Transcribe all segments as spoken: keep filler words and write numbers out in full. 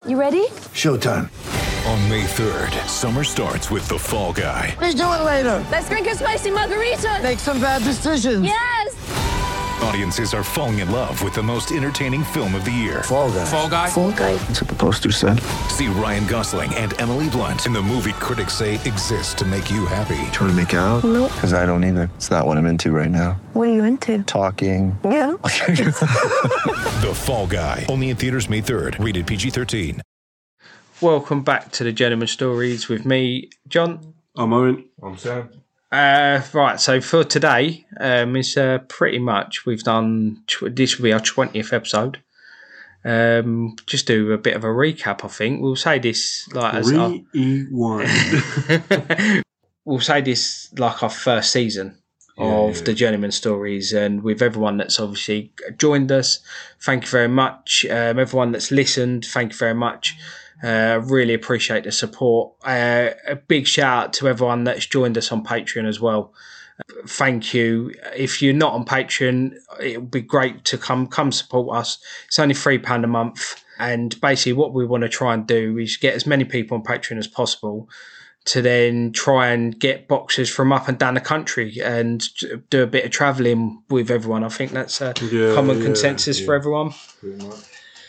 You ready? Showtime. On May third, summer starts with The Fall Guy. Let's do it later. Let's drink a spicy margarita. Make some bad decisions. Yes! Audiences are falling in love with the most entertaining film of the year. Fall Guy. Fall Guy? Fall Guy. That's what the poster said. See Ryan Gosling and Emily Blunt in the movie critics say exists to make you happy. Trying to make it out? Nope. Because I don't either. It's not what I'm into right now. What are you into? Talking. Yeah. The Fall Guy. Only in theaters May third. Rated P G thirteen. Welcome back to the Gentleman Stories with me, John. I'm Owen. I'm Sam. Uh, right, so for today, um, it's uh, pretty much we've done. Tw- this will be our twentieth episode. Um, just do a bit of a recap. I think we'll say this like as our, Rewind. we'll say this like our first season Yeah, of yeah. the Gentleman Stories, and with everyone that's obviously joined us, thank you very much. Um, everyone that's listened, thank you very much. Uh, really appreciate the support. Uh, a big shout out to everyone that's joined us on Patreon as well. Thank you. If you're not on Patreon, it would be great to come come support us. It's only three pounds a month. And basically what we want to try and do is get as many people on Patreon as possible to then try and get boxes from up and down the country and do a bit of travelling with everyone. I think that's a Yeah, common yeah, consensus yeah. for everyone. Pretty much.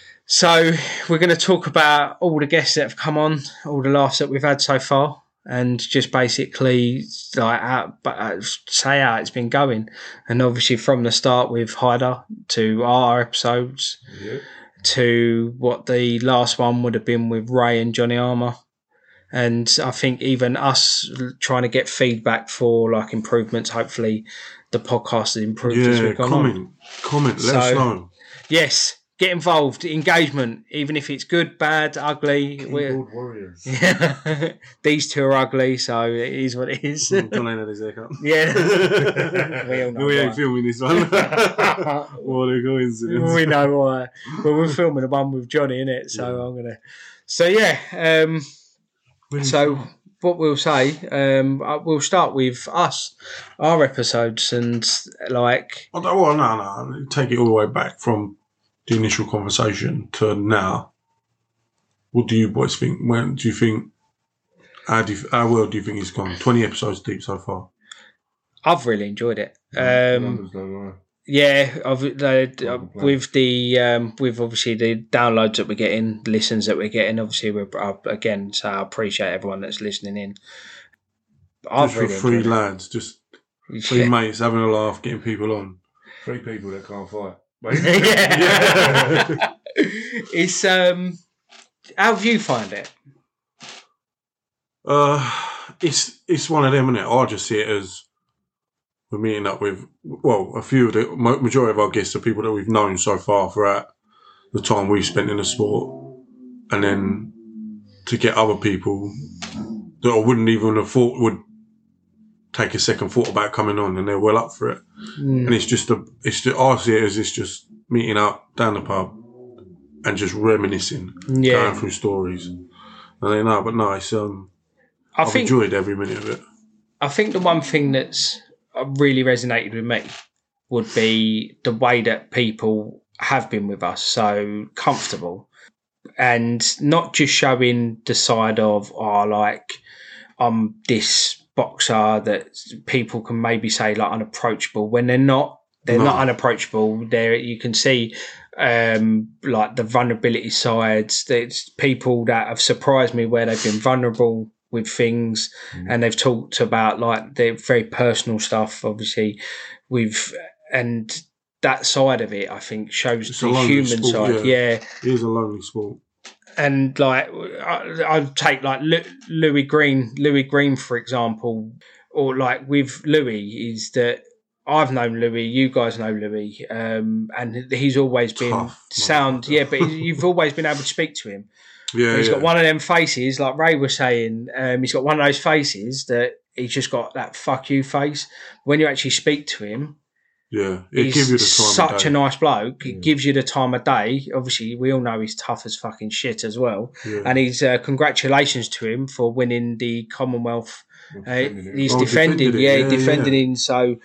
So we're going to talk about all the guests that have come on, all the laughs that we've had so far, and just basically like how, uh, say how it's been going. And obviously from the start with Hyder to our episodes Yeah. to what the last one would have been with Ray and Johnny Armour. And I think even us trying to get feedback for like improvements, hopefully the podcast has improved as Yeah, we've gone on. comment. Comment. Let us So- know. Yes. Get involved, engagement, even if it's good, bad, ugly. We're, Keyboard warriors. yeah. These two are ugly, so it is what it is. John ain't had his haircut. Yeah. We all know we why. ain't filming this one. What a coincidence. We know why. Well, we're filming the one with Johnny in it, so Yeah. I'm gonna. So yeah. Um, so what we'll say, um, uh, we'll start with us, our episodes, and like I don't, well, no, no. Take it all the way back from the initial conversation to now. What do you boys think? When do you think? How, do you, how well do you think it's gone? Twenty episodes deep so far. I've really enjoyed it. Um, Yeah, I've, uh, with the um, with obviously the downloads that we're getting, the listens that we're getting. Obviously, we're uh, again, so I appreciate everyone that's listening in. I've Just for really three enjoyed lads, just it. three Yeah. mates having a laugh, getting people on. Three people that can't fight. Yeah. It's um, how do you find it? Uh, it's it's one of them, isn't it? I just see it as we're meeting up with, well, a few of the ma- majority of our guests are people that we've known so far throughout the time we've spent in the sport, and then to get other people that I wouldn't even have thought would take a second thought about coming on, and they're well up for it. Mm. And it's just a, it's just, I see it as it's just meeting up down the pub and just reminiscing, Yeah. going through stories. And they know, but no, it's um, I I've think enjoyed every minute of it. I think the one thing that's really resonated with me would be the way that people have been with us, so comfortable, and not just showing the side of, oh, like, I'm this boxer that people can maybe say like unapproachable when they're not. They're No. not unapproachable. There you can see um, like the vulnerability sides. There's people that have surprised me where they've been vulnerable with things, and they've talked about like their very personal stuff, obviously, with and that side of it, I think, shows It's the a lonely human sport, side. yeah. Yeah. It is a lonely sport. And like I, I'd take like Lu- Louis Green, Louis Green, for example, or like with Louis is that I've known Louis, you guys know Louis, um, and he's always been Tough, sound, motherfucker. yeah, but you've always been able to speak to him. Yeah, He's yeah. got one of them faces, like Ray was saying. Um, he's got one of those faces that he's just got that fuck you face. When you actually speak to him, yeah. It he's gives you the time such of day. a nice bloke. It gives you the time of day. Obviously, we all know he's tough as fucking shit as well. Yeah. And he's uh, congratulations to him for winning the Commonwealth. Uh, he's Oh, defending, defended it. yeah, Yeah, defending yeah. him. So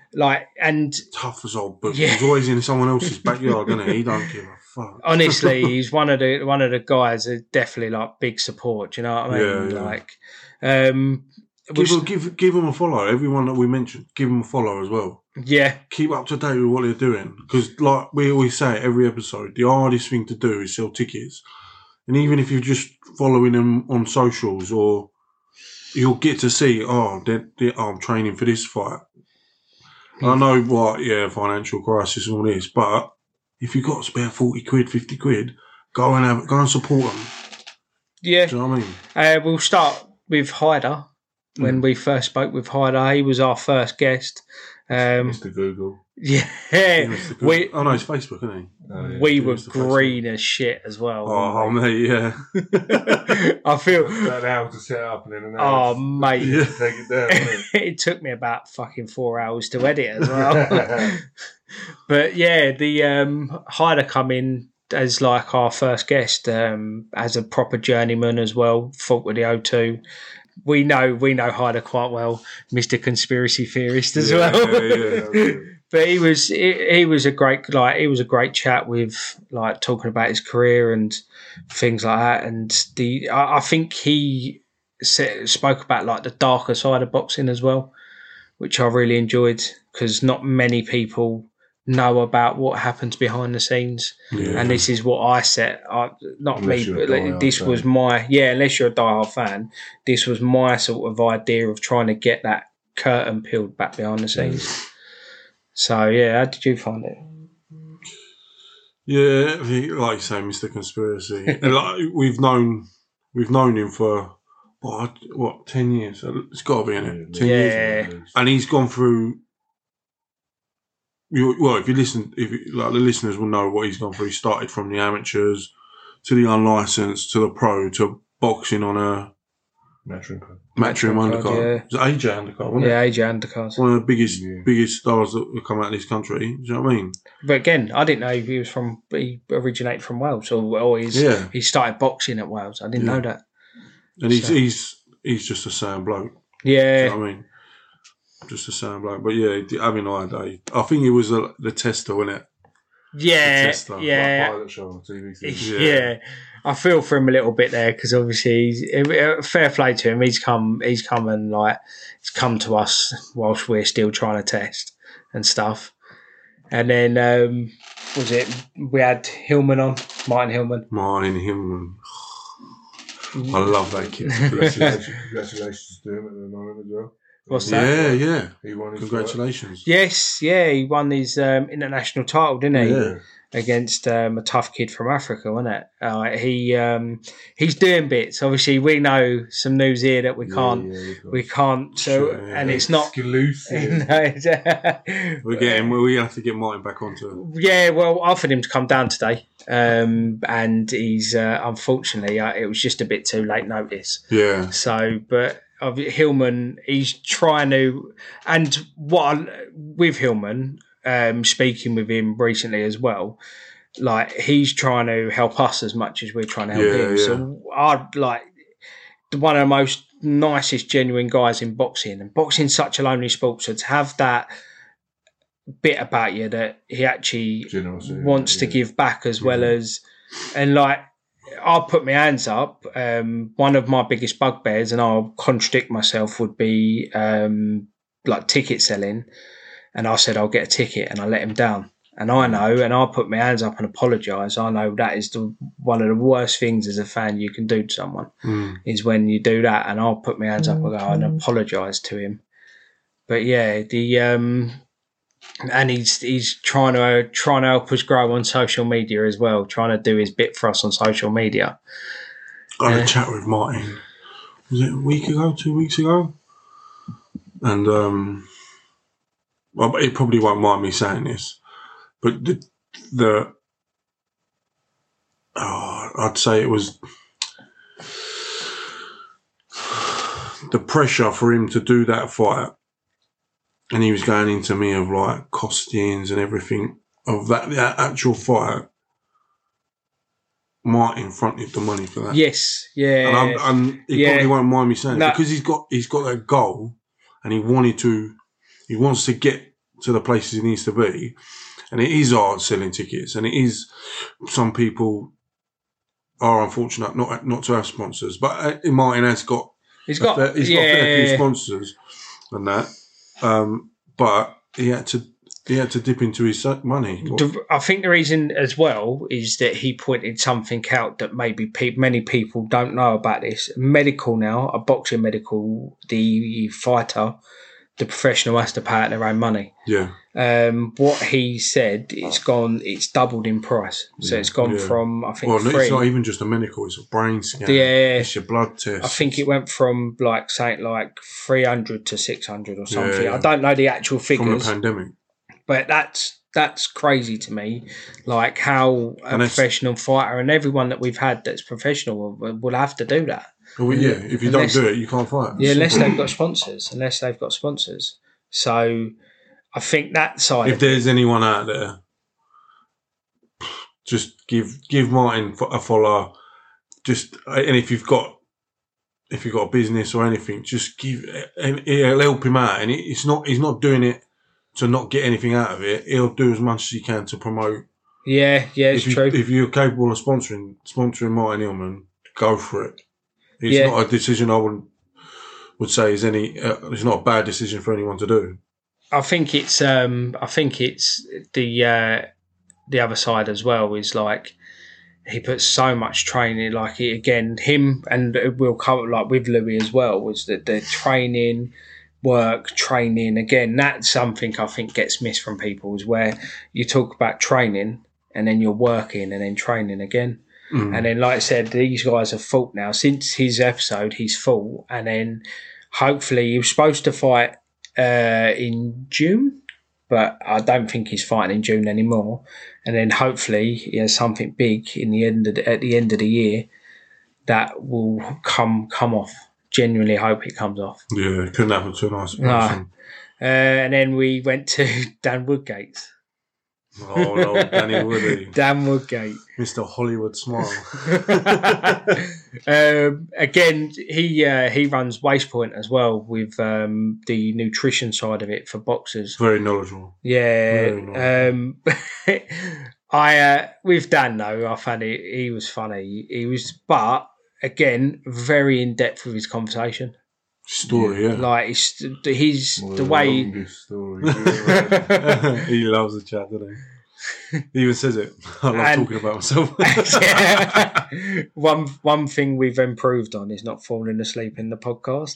like, and Tough as old book. Yeah. He's always in someone else's backyard, isn't he? He don't give a fuck. honestly, he's one of the one of the guys that definitely like big support. Do you know what I mean? Yeah, yeah. Like, um, Give, which- him, give, give him a follow. Everyone that we mentioned, give him a follow as well. yeah, Keep up to date with what they're doing. Because, like we always say every episode, the hardest thing to do is sell tickets. And even if you're just following them on socials, or you'll get to see, oh, they're, they're, oh I'm training for this fight. I know what, yeah, financial crisis and all this, but if you've got to spare forty quid, fifty quid, go and have, go and support them. yeah. Do you know what I mean? Uh, we'll start with Hyder. When Mm. we first spoke with Hyder, he was our first guest. Um, Mister Google. yeah, Mister Good- we oh, no, it's Facebook, isn't he? Oh, yeah. we were Mister Facebook. green as shit as well. Oh, weren't mate, yeah. we? I feel. That hour to set up and then an Oh, hour to mate. Yeah. take it down. Isn't It took me about fucking four hours to edit as well. it? But yeah, the um, Hyder come in as like our first guest, um, as a proper journeyman as well. Fought with the O two. We know we know Hyder quite well, Mister Conspiracy Theorist as Yeah, well. yeah, yeah. But he was he, he was a great like he was a great chat with like talking about his career and things like that. And the I, I think he said, spoke about like the darker side of boxing as well, which I really enjoyed because not many people know about what happens behind the scenes. Yeah. And this is what I set. I, not Unless me, you're a but like, diehard this fan. was my yeah. Unless you're a diehard fan, this was my sort of idea of trying to get that curtain peeled back behind the scenes. So yeah, how did you find it? Yeah, I think, like you say, Mister Conspiracy. And like, we've known we've known him for what, what ten years? It's got to be in it. Ten years. Yeah. And he's gone through. You, well, if you listen, if you, like the listeners will know what he's gone through. He started from the amateurs to the unlicensed to the pro to boxing on a Matchroom Club. matchroom Matchroom card, undercard. yeah. It was A J undercard, wasn't Yeah, it? A J undercards. One of the biggest Yeah. biggest stars that have come out of this country. Do you know what I mean? But again, I didn't know if he was from. He originated from Wales, or, or he's Yeah. he started boxing at Wales. I didn't Yeah. know that. And he's So- he's he's just a sound bloke. Yeah, You know what I mean? Just a sound bloke. But yeah, having Hyder, I think he was a, the tester, wasn't it? yeah, Tester. Like yeah. pilot show on T V. Yeah. Yeah. I feel for him a little bit there because obviously, he's, uh, fair play to him. He's come, he's come and like, he's come to us whilst we're still trying to test and stuff. And then um, was it we had Hillman on, Martin Hillman. Martin Hillman. I love that kid. Congratulations, congratulations to him at the moment as well. What's that? Yeah, yeah. He won his Congratulations. Yes, yeah, he won his um, international title, didn't he? Yeah. Against um, a tough kid from Africa, wasn't it? Uh, he um, he's doing bits. Obviously, we know some news here that we fight. can't. Yeah, yeah, we've got We can't. So, Sure, yeah. and it's not. exclusive. No, it's- We're getting, we have to get Martin back onto it. yeah, well, I offered him to come down today, um, and he's uh, unfortunately uh, it was just a bit too late notice. Yeah. So, but uh, Hillman, he's trying to, and what I, with Hillman, um, speaking with him recently as well, like he's trying to help us as much as we're trying to help Yeah, him. yeah. So I'd like one of the most nicest, genuine guys in boxing, and boxing's such a lonely sport. So to have that bit about you that he actually Generosity, wants to yeah. give back as well as, and like I'll put my hands up. Um, one of my biggest bugbears, and I'll contradict myself, would be um, like ticket selling. And I said I'll get a ticket, and I let him down. And I know, and I'll put my hands up and apologise. I know that is the, one of the worst things as a fan you can do to someone Mm. is when you do that. And I'll put my hands up and go and apologise to him. But yeah, the um, and he's he's trying to uh, trying to help us grow on social media as well, trying to do his bit for us on social media. I had Yeah. a chat with Martin. Was it a week ago, two weeks ago? And um, well, he probably won't mind me saying this, but the, the oh, I'd say it was the pressure for him to do that fight, and he was going into me of like costings and everything of that, that actual fight. Martin fronted the money for that. Yes, yeah, And, I'm, and he Yeah. probably won't mind me saying No. it because he's got he's got that goal, and he wanted to, he wants to get to the places he needs to be. And it is hard selling tickets, and it is, some people are unfortunate not not to have sponsors. But uh, Martin has got He's got, fair, he's yeah, got a fair yeah, few yeah. sponsors and that. Um, but he had to he had to dip into his money. The- I think the reason as well is that he pointed something out that maybe pe- many people don't know about this. Medical now, a boxing medical, the fighter, the professional has to pay out their own money. Yeah. Um, what he said, it's gone, it's doubled in price. So it's gone Yeah. from, I think, Well, three. it's not even just a medical; it's a brain scan. Yeah. It's your blood test. I think it went from like saying like three hundred to six hundred or something. yeah. I don't know the actual from the figures, pandemic. but that's that's crazy to me. Like how a And it's- professional fighter and everyone that we've had that's professional will, will have to do that. Well, yeah, if you Unless- don't do it, you can't fight. Yeah, unless Simple. they've got sponsors. Unless they've got sponsors. So I think that side. If of it, there's anyone out there, just give give Martin fo- a follow. Just and if you've got if you've got a business or anything, just give and it'll help him out. And it, it's not he's not doing it to not get anything out of it. He'll do as much as he can to promote. yeah, yeah, it's if you, true. If you're capable of sponsoring sponsoring Martin Hillman, go for it. It's Yeah. not a decision I would would say is any. Uh, it's not a bad decision for anyone to do. I think it's um I think it's the uh, the other side as well is like he puts so much training, like he, again him and it will come like with Louis as well, was that the training work training again, that's something I think gets missed from people, is where you talk about training and then you're working and then training again. Mm. And then like I said, these guys have fought now since his episode, he's fought, and then hopefully he was supposed to fight Uh, in June, but I don't think he's fighting in June anymore. And then hopefully he has something big in the end of the, at the end of the year that will come come off. Genuinely hope it comes off. Yeah, it couldn't happen to a nice person. No. Uh, and then we went to Dan Woodgate. Oh no, Danny Woody, Dan Woodgate. Mister Hollywood Smile. um, again, he uh, he runs Waste Point as well with um, the nutrition side of it for boxers. Very knowledgeable. Yeah, Very nice. um, I uh, with Dan though, I found it, he was funny. He was, but again, very in depth with his conversation. Story, yeah. Like it's, he's Well, the way. longest story. Yeah. He loves the chat, doesn't he? He even says it. I love And- talking about myself. Yeah. one one thing we've improved on is not falling asleep in the podcast.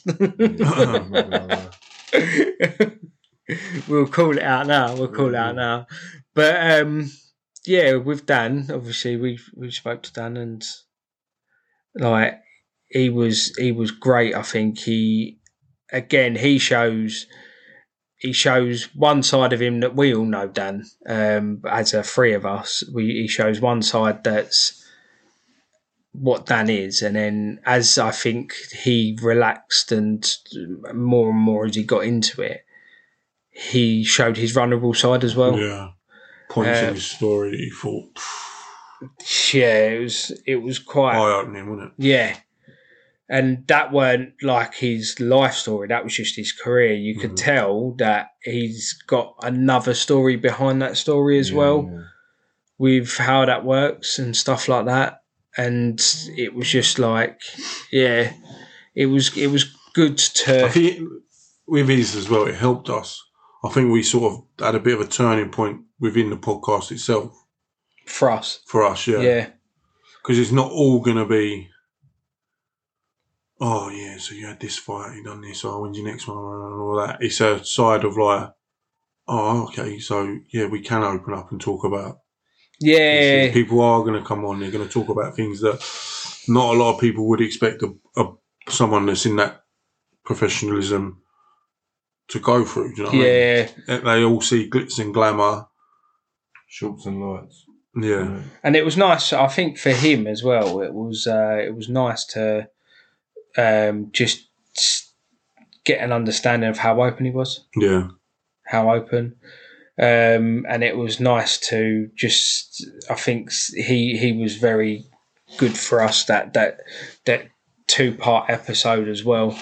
We'll call it out now. We'll call it out now. But um, yeah, with Dan, obviously we we spoke to Dan and like he was he was great. I think he again he shows he shows one side of him that we all know. Dan, um, as a three of us, we he shows one side that's what Dan is, and then as I think he relaxed and more and more as he got into it, he showed his vulnerable side as well. Yeah. Points Uh, in his story, he thought, Yeah, it was it was quite eye opening, wasn't it? yeah, and that weren't like his life story. That was just his career. You could Mhm. tell that he's got another story behind that story as well, Yeah. with how that works and stuff like that. And it was just like, yeah, it was it was good I to think with his as well, it helped us. I think we sort of had a bit of a turning point within the podcast itself for us. for us, yeah. Yeah, Because it's not all going to be, oh, yeah, so you had this fight, you done this, oh, when's your next one, and all that. It's a side of like, oh, okay, so, yeah, we can open up and talk about. yeah, People are going to come on, they're going to talk about things that not a lot of people would expect a, a, someone that's in that professionalism to go through, do you know what yeah. I mean? They all see glitz and glamour. Shorts and lights. Yeah. And it was nice. I think for him as well, it was uh, it was nice to um, just get an understanding of how open he was. Yeah. How open. Um, and it was nice to just, I think he he was very good for us, that that that two part episode as well.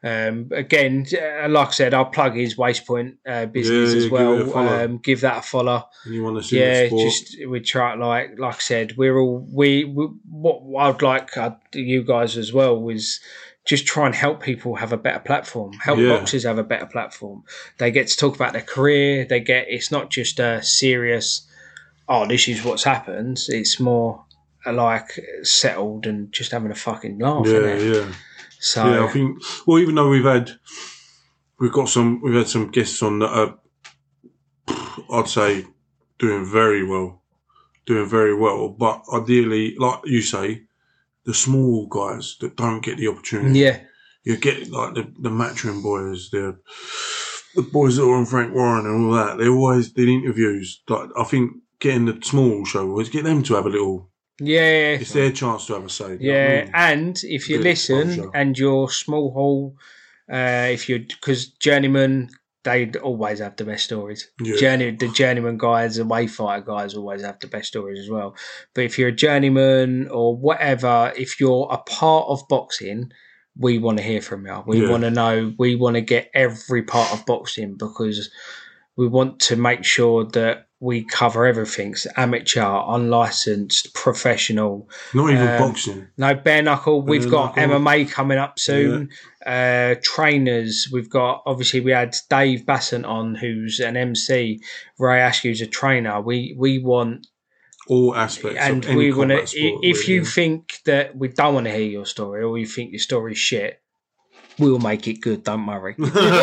Um, again, uh, like I said, I'll plug his Wastepoint uh, business Yeah, as yeah, give well. it a follow. Um, give that a follow. You want to see Yeah, the sport? just we try like like I said, we're all we, we what I'd like uh, you guys as well was just try and help people have a better platform. Help Yeah. boxers have a better platform. They get to talk about their career. They get it's not just a serious, oh, this is what's happened. It's more uh, like settled and just having a fucking laugh. Yeah, innit? yeah. So Yeah, I think. Well, even though we've had, we've got some, we've had some guests on that are, I'd say, doing very well, doing very well. But ideally, like you say, the small guys that don't get the opportunity. yeah, You get like the the Matchroom boys, the the boys that are on Frank Warren and all that. They always did interviews. Like I think getting the small show was get them to have a little. yeah. It's their chance to have a say. you know what I Yeah, mean? and if you Good listen exposure. and you're small hall, uh, if you're because journeyman, they always have the best stories. Yeah. Journey, the journeyman guys, the wayfighter guys always have the best stories as well. But if you're a journeyman or whatever, if you're a part of boxing, we want to hear from you. We Yeah. want to know. We want to get every part of boxing because we want to make sure that we cover everything: so amateur, unlicensed, professional. Not even Um, boxing. No, bare knuckle. We've Bare got knuckle. M M A coming up soon. Uh, trainers. We've got, obviously, we had Dave Bassant on, who's an M C. Ray Askew's a trainer. We we want, All aspects and of any we want to, combat sport. if you really. think that we don't want to hear your story or you think your story's shit, we'll make it good. Don't worry.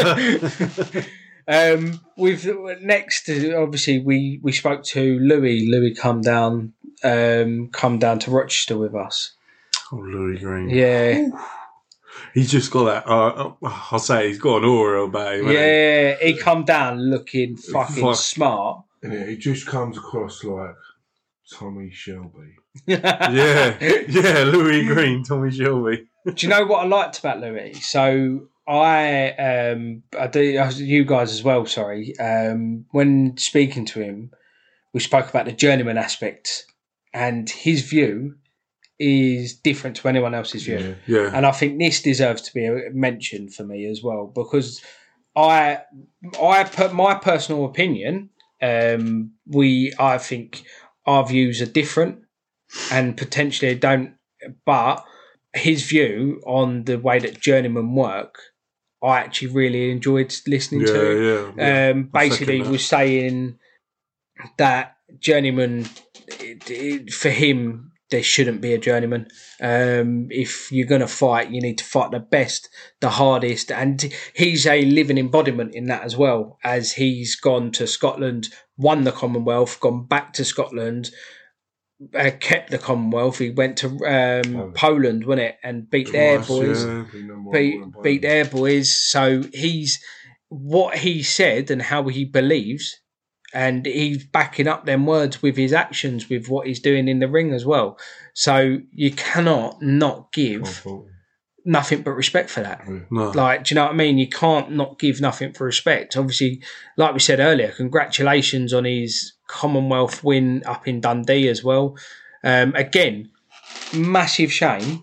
Um, we've next, obviously, we, we spoke to Louis. Louis come down, um, come down to Rochester with us. Oh, Louis Green. Yeah, He's just got that. Uh, I'll say he's got an aura about him. hasn't yeah. He come down looking fucking Fuck. smart. And it, it just comes across like Tommy Shelby. he? Yeah, yeah. Louis Green, Tommy Shelby. Do you know what I liked about Louis? So I, um, I do. You guys as well. Sorry. Um, when speaking to him, we spoke about the journeyman aspect, and his view is different to anyone else's view. Yeah. Yeah, And I think this deserves to be mentioned for me as well, because I, I put my personal opinion. Um, we, I think our views are different, and potentially don't. But his view on the way that journeymen work, I actually really enjoyed listening yeah, to. yeah. yeah. Um, I second basically, that. was saying that journeyman, it, it, for him, there shouldn't be a journeyman. Um, if you're going to fight, you need to fight the best, the hardest. And he's a living embodiment in that as well, as he's gone to Scotland, won the Commonwealth, gone back to Scotland, uh, kept the Commonwealth. He went to um, Poland. Poland, wasn't it, and beat their Twice, boys. yeah. Beat, beat their boys. So he's what he said and how he believes, and he's backing up them words with his actions, with what he's doing in the ring as well. So you cannot not give nothing but respect for that. No. Like, do you know what I mean? You can't not give nothing for respect. Obviously, like we said earlier, congratulations on his Commonwealth win up in Dundee as well. Um, again, massive shame.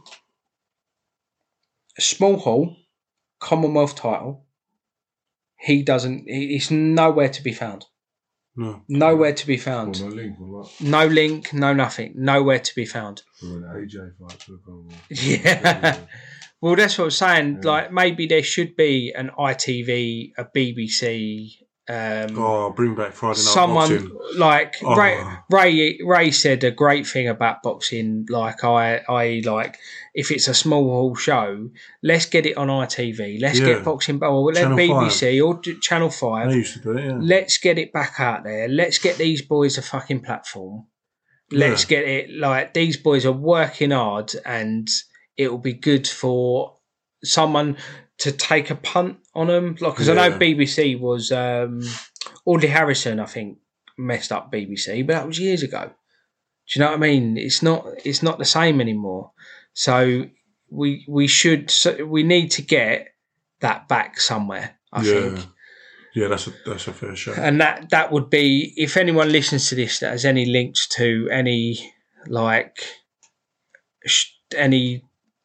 A small hall, Commonwealth title. He doesn't. He's nowhere to be found. No. Nowhere to be found. no link or what? No link, no nothing. Nowhere to be found. For an A J fight to come on. Yeah. Well, that's what I'm saying. Yeah. Like, maybe there should be an I T V, a B B C. Um, Oh, bring back Friday Night someone Boxing. like Oh. Ray, Ray. Ray said a great thing about boxing. Like I, I like if it's a small hall show, let's get it on I T V. Let's Yeah. get boxing. Or let Channel B B C five. or d- Channel Five. They used to do it, yeah. Let's get it back out there. Let's get these boys a fucking platform. Let's Yeah. get it like these boys are working hard, and it'll be good for someone to take a punt on them. Like, because I Yeah. know B B C was um, Audley Harrison, I think, messed up B B C, but that was years ago. Do you know what I mean? It's not. It's not the same anymore. So we we should. So we need to get that back somewhere. I yeah. think. Yeah, that's a that's a fair shout. And that, that would be, if anyone listens to this that has any links to any, like, sh- any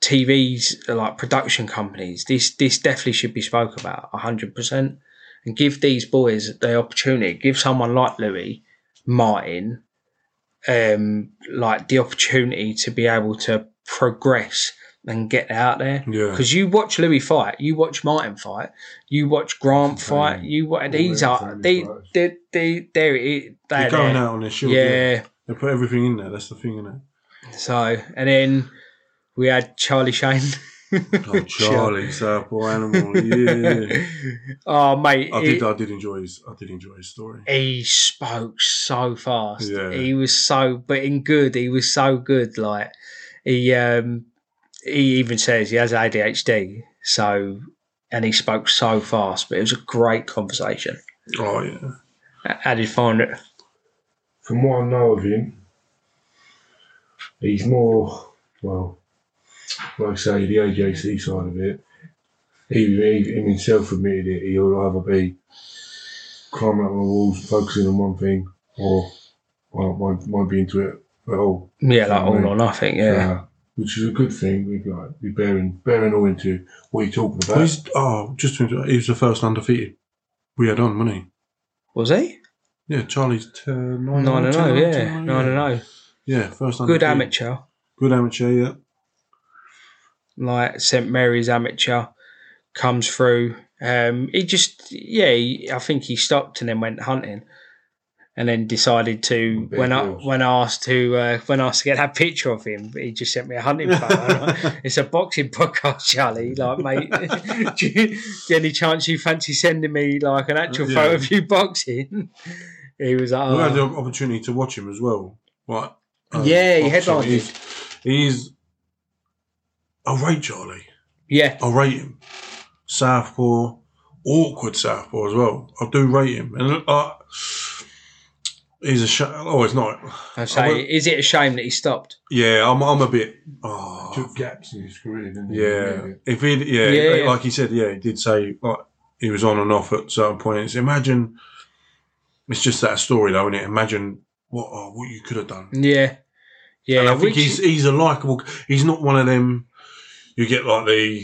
T Vs, like production companies, this this definitely should be spoke about one hundred percent. And give these boys the opportunity. Give someone like Louis Martin, um, like the opportunity to be able to progress and get out there. Yeah. Because you watch Louis fight, you watch Martin fight, you watch Grant fight, you watch these are they they they they're, they're They're going out on their shield. Yeah. yeah. They put everything in there. That's the thing, isn't it? So and then we had Charlie Shane. Oh, Charlie, Southpaw Animal, yeah. Oh, mate, I he, did. I did enjoy his. I did enjoy his story. he spoke so fast. Yeah. He was so, but in good. He was so good. Like he, um, he even says he has A D H D. So, and he spoke so fast. But it was a great conversation. Oh yeah. How did you find it? From what I know of him, he's more, well, like I say, the A J C side of it. He, he him himself admitted it. He'll either be climbing up on the walls, focusing on one thing, or well, might, might be into it at all. Yeah, like all or nothing. Yeah, Uh, which is a good thing. We like be bearing bearing all into what you're talking about. He's, oh, just to interrupt, he was the first undefeated we had on, wasn't he? was he? Yeah, Charlie's t- nine Nine and ten, oh, yeah, ten, nine and oh. Yeah, first Good undefeated. amateur. Good amateur, yeah. Like Saint Mary's amateur comes through. Um, he just, yeah, he, I think he stopped and then went hunting, and then decided to Big when I deals. when asked to uh, when asked to get that picture of him, he just sent me a hunting photo. Like, it's a boxing podcast, Charlie. Like, mate, do you, any chance you fancy sending me like an actual Yeah. photo of you boxing? He was like, We had the oh. opportunity to watch him as well. Right? Yeah, he boxing. headlined He's, he's. I rate Charlie. yeah, I rate him. Southpaw, awkward Southpaw as well. I do rate him, and uh, he's a sh- oh, it's not. I I say, won't- is it a shame that he stopped? Yeah, I'm. I'm a bit. Oh, Took gaps in his career, didn't he? yeah. If he, yeah, Yeah, yeah. like he said, yeah, he did say like he was on and off at certain points. Imagine, it's just that story though, isn't it? Imagine what oh, what you could have done. Yeah, yeah. And I think which- he's he's a likable. He's not one of them. You get like the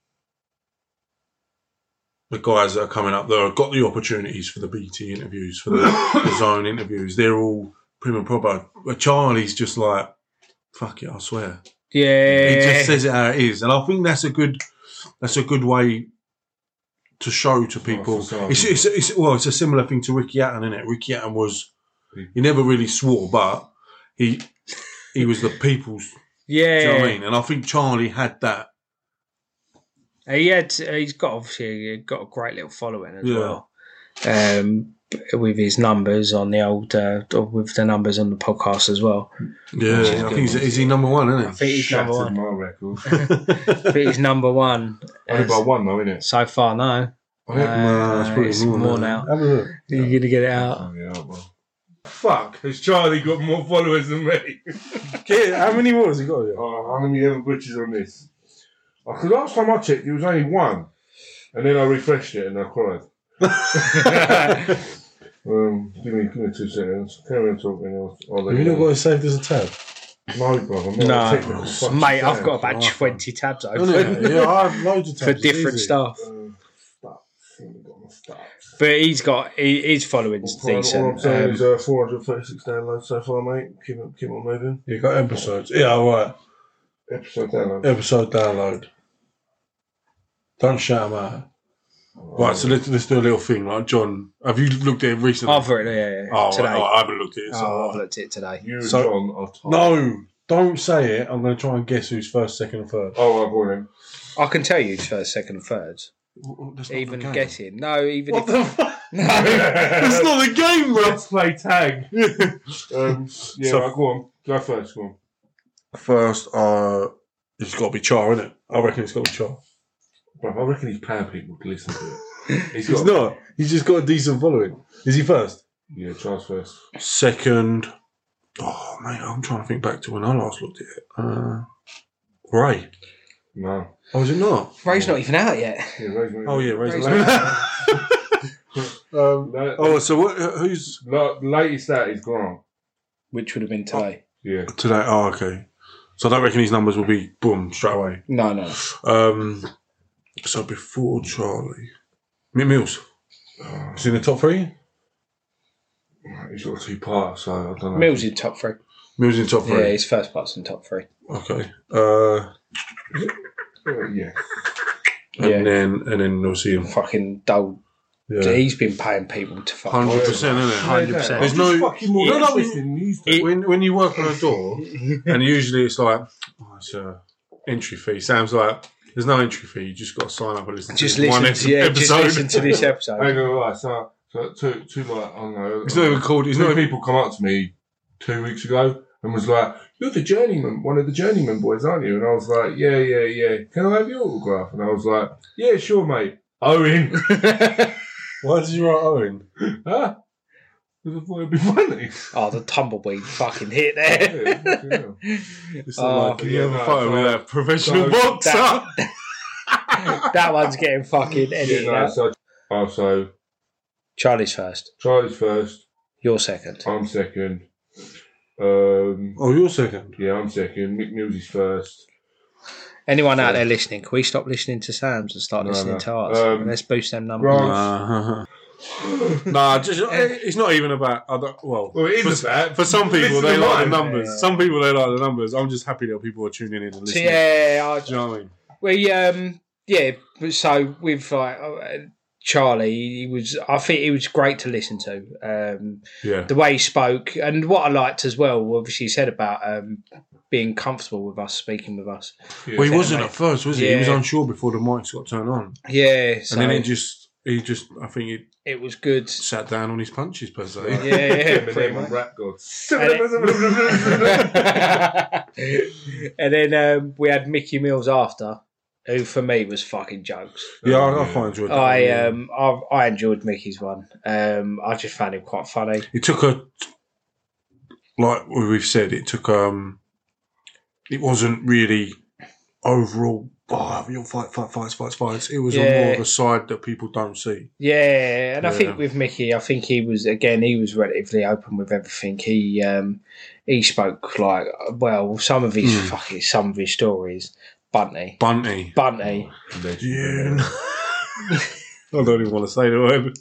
the guys that are coming up that have got the opportunities for the B T interviews, for the, the zone interviews. They're all prim and proper. But Charlie's just like, fuck it, I swear. yeah, He just says it how it is, and I think that's a good that's a good way to show to people. Oh, for It's, it's, it's well, it's a similar thing to Ricky Hatton, isn't it? Ricky Hatton was he never really swore, but he he was the people's. yeah. Do you know what I mean? And I think Charlie had that. He had, he's got obviously got a great little following as Yeah. well, um, with his numbers on the old, uh, with the numbers on the podcast as well. Yeah, Which is I good. think he's, is he number one, I isn't think he's number Shattered one. my record. I think he's number one Only uh, by one though, innit? so far. No, I think- No, it's probably it's more more now. now. Have a look. You're gonna get it out. Oh, yeah, well. Fuck, has Charlie got more followers than me? How many more has he got? Oh, how many ever butchers on this? Because last time I checked, it was only one. And then I refreshed it and I cried. um, give me, give me two seconds. Carry on talking. I'll, I'll let Have you you not know. got it saved as a tab? No, brother. I'm not a technical No, fucking mate, I've fan. got about Oh, twenty tabs Isn't open it? Yeah, I have loads of tabs. for It's different easy. stuff. Um, stats. I think we've got my stats. But he's got he, his following's All I'm decent. saying Um, is uh, four hundred thirty-six downloads so far, mate. Keep it, keep on moving. You got episodes. Yeah, all right. Episode download. Episode download. Don't shout them out. Right, so let's, let's do a little thing. Like, John, have you looked at it recently? I've read it yeah, yeah, Oh, today. right, I haven't looked at it. So Oh, I've looked at it today. You and So- John are tight. no, don't say it. I'm going to try and guess who's first, second, and third. Oh, I've got him. I can tell you first, second, and third. That's not Even the game. guessing. No, even What if the fuck? no. That's not the game, bro. Let's play tag. um, yeah, So- right, go on. Go first, go on. First, uh, it's got to be Char, isn't it? I reckon it's got to be Char. Bro, I reckon he's paying people to listen to it. He's He's got, not. He's just got a decent following. Is he first? Yeah, Charles first. Second. Oh, mate, I'm trying to think back to when I last looked at it. Uh, Ray. No. Oh, is it not? Ray's not even out yet. Yeah, Ray's not Oh, yeah, Ray's Ray's not. um, La- oh, so what? Who's la- latest that is Grant. Which would have been today. Yeah. today? Oh, okay. So I don't reckon his numbers will be boom straight away. No, no. Um, so before Charlie, Mick Mills. Is he in the top three? He's got two parts, so I don't know. Mills in top three. Mills in top three. Yeah, his first part's in top three. Okay. Uh, Uh, yeah. and Yeah. then and then obviously Fucking dull. yeah. He's been paying people to fuck. Hundred percent, isn't it? Hundred percent. There's no fucking more no, no, interesting than these it- when when you work on a door, and usually it's like oh, it's a entry fee. Sam's like, there's no entry fee. You just got to sign up and listen Just to one listen, to, yeah, just episode. listen to this I ain't episode. gonna lie, so, so two, two like, I don't know. It's not even called. It's Two not even. people come up to me two weeks ago and was like, "You're the journeyman, one of the journeyman boys, aren't you?" And I was like, "Yeah, yeah, yeah. Can I have your autograph?" And I was like, "Yeah, sure, mate." Owen, Why did you write Owen? huh? Because I thought it'd be funny. Oh, the tumbleweed fucking hit there. Yeah, fucking hell. It's Oh, not like you yeah, have a no, photo so- with a professional so boxer. that- That one's getting fucking Yeah, edited no, out. so, oh, so Charlie's first. Charlie's first. You're second. I'm second. Um, Oh, you're second. yeah, I'm second. Mick Mills is first. Anyone out there listening, can we stop listening to Sam's and start No, listening no. to ours? Um, Let's boost them numbers. Right. Uh, nah, just it's not even about. I don't, well, Well, it is for, about. for some people Listen they to like the mine. numbers. Yeah. Some people they like the numbers. I'm just happy that people are tuning in and So, listening. yeah, I, Do you know what I mean? we um yeah. So with like uh, Charlie, he was. I think he was great to listen to. Um, Yeah. the way he spoke, and what I liked as well, obviously, he said about um, being comfortable with us, speaking with us. Yeah. Well, he wasn't mate. at first, was he? He was Yeah. unsure before the mics got turned on, Yeah, so and then it just, he just, I think he it was good. sat down on his punches per se. Yeah, yeah, pretty Eminem and much. Rap God. And then um, we had Mickey Mills after, who for me was fucking jokes. Yeah, I, I quite enjoyed that. I yeah. um I, I enjoyed Mickey's one. Um, I just found him quite funny. It took a, like we've said, it took um, it wasn't really overall. Oh, you'll fight, fight, fights, fights, fights. It was on Yeah. more of a side that people don't see. Yeah, and I Yeah. think with Mickey, I think he was again. He was relatively open with everything. He um, he spoke like well, some of his Mm. fucking some of his stories. Bunty, Bunty. Bunty. Yeah. I don't even want to say the word.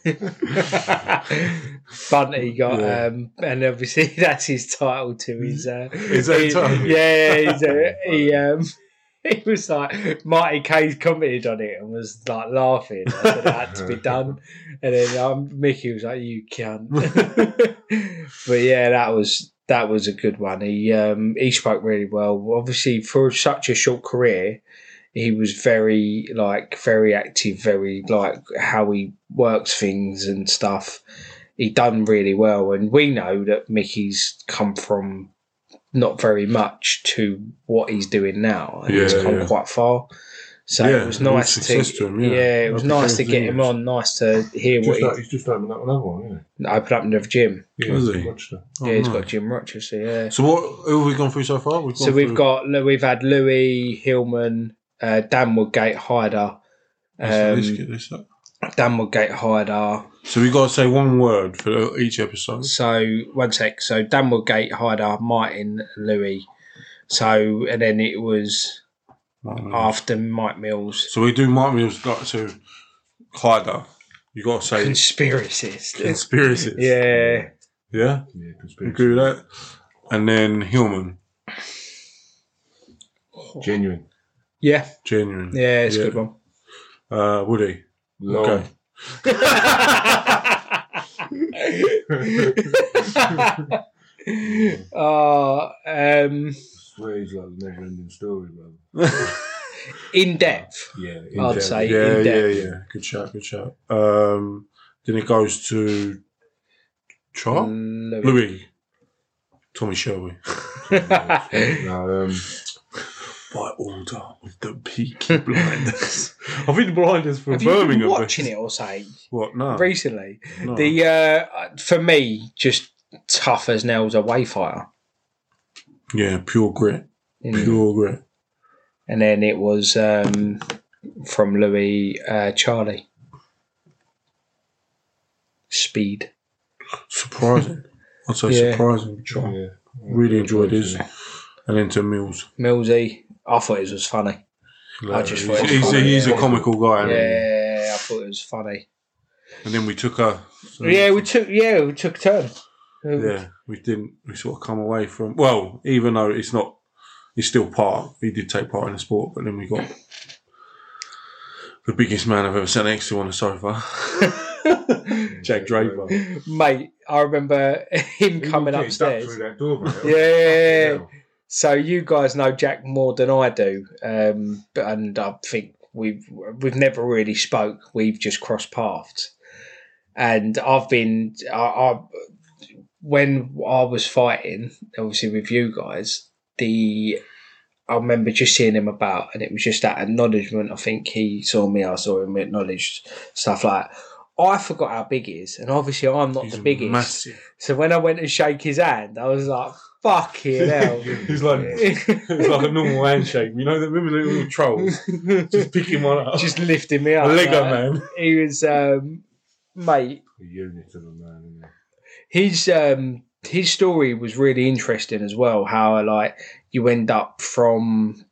Bunty got Yeah. um, and obviously that's his title to his. Uh, Is that he- title? Yeah, he's, uh, he um. He was like, Marty Kay's commented on it and was like laughing. I said it had to be done. And then um, Mickey was like, you can't. But yeah, that was that was a good one. He um, he spoke really well. Obviously, for such a short career, he was very like very active, very like how he works things and stuff. He done really well, and we know that Mickey's come from not very much to what he's doing now, and he's Yeah, come yeah. quite far. So Yeah, it was it was nice to, success to him, yeah. it was Like nice the to same get thing him is- on. Nice to hear what Just he like, he's just opened up another one, isn't opened up another gym. he? Yeah, Has he's he? watched it. Oh, yeah, he's nice. got Jim Rochester. Yeah. So what? Who have we gone through so far? We've gone So we've through- got we've had Louis Hillman, uh, Dan Woodgate, Hyder, Let's, let's um, get this up. Dan Woodgate, Hyder. So we got to say one word for each episode. So one sec. So Dan Woodgate, Hyder, Martin, Louis. So and then it was after Mike Mills. So we do Mike Mills got to Hyder. You got to say Conspiracist. conspiracies. Yeah. Yeah. Yeah, You conspiracy. agree with that? And then Hillman, Genuine. Yeah. genuine. Yeah, it's a good one. Uh, Woody. Long. Okay. uh, um, I swear he's like the never ending story, brother. in depth. Yeah. I'd in-depth. say Yeah, in yeah, depth. yeah. Good shout, good shout. Um, then it goes to Char? Louis. Louis. Tommy Shelby. No, um, By order of the Peaky Blinders. I think the Blinders from Have you been Birmingham. watching it or say What? No. recently? no. The uh, for me, just tough as nails away fighter. Yeah, pure grit. Mm. Pure grit. And then it was um, from Louis uh, Charlie. Speed. Surprising. I'd say Yeah. surprising. Char. yeah. Really enjoyed his. And then to Mills. Millsy. I thought it was funny. Yeah, I just he's, thought it was he's, funny, he's yeah. a comical guy. Isn't Yeah, I thought it was funny. he? And then we took a. So Yeah, we took. Yeah, we took a turn. Yeah, we didn't. We sort of come away from. Well, even though it's not, it's still part. He did take part in the sport, but then we got the biggest man I've ever sat next to on the sofa, Jack Draper. Mate, I remember him coming He got upstairs. through that door, mate. Yeah. Fucking hell. So you guys know Jack more than I do, um, but and I think we've we've never really spoke. We've just crossed paths, and I've been I, I when I was fighting, obviously with you guys. The I remember just seeing him about, and it was just that acknowledgement. I think he saw me, I saw him, acknowledged stuff like that. I forgot how big he is, and obviously I'm not He's the biggest. massive. So when I went to shake his hand, I was like, "Fucking hell!" He's like it's like a normal handshake. You know, remember the little trolls just picking one up, just lifting me a up. Lego like, man. He was, um, mate. The unit of a man, isn't it? His um, his story was really interesting as well. How like you end up from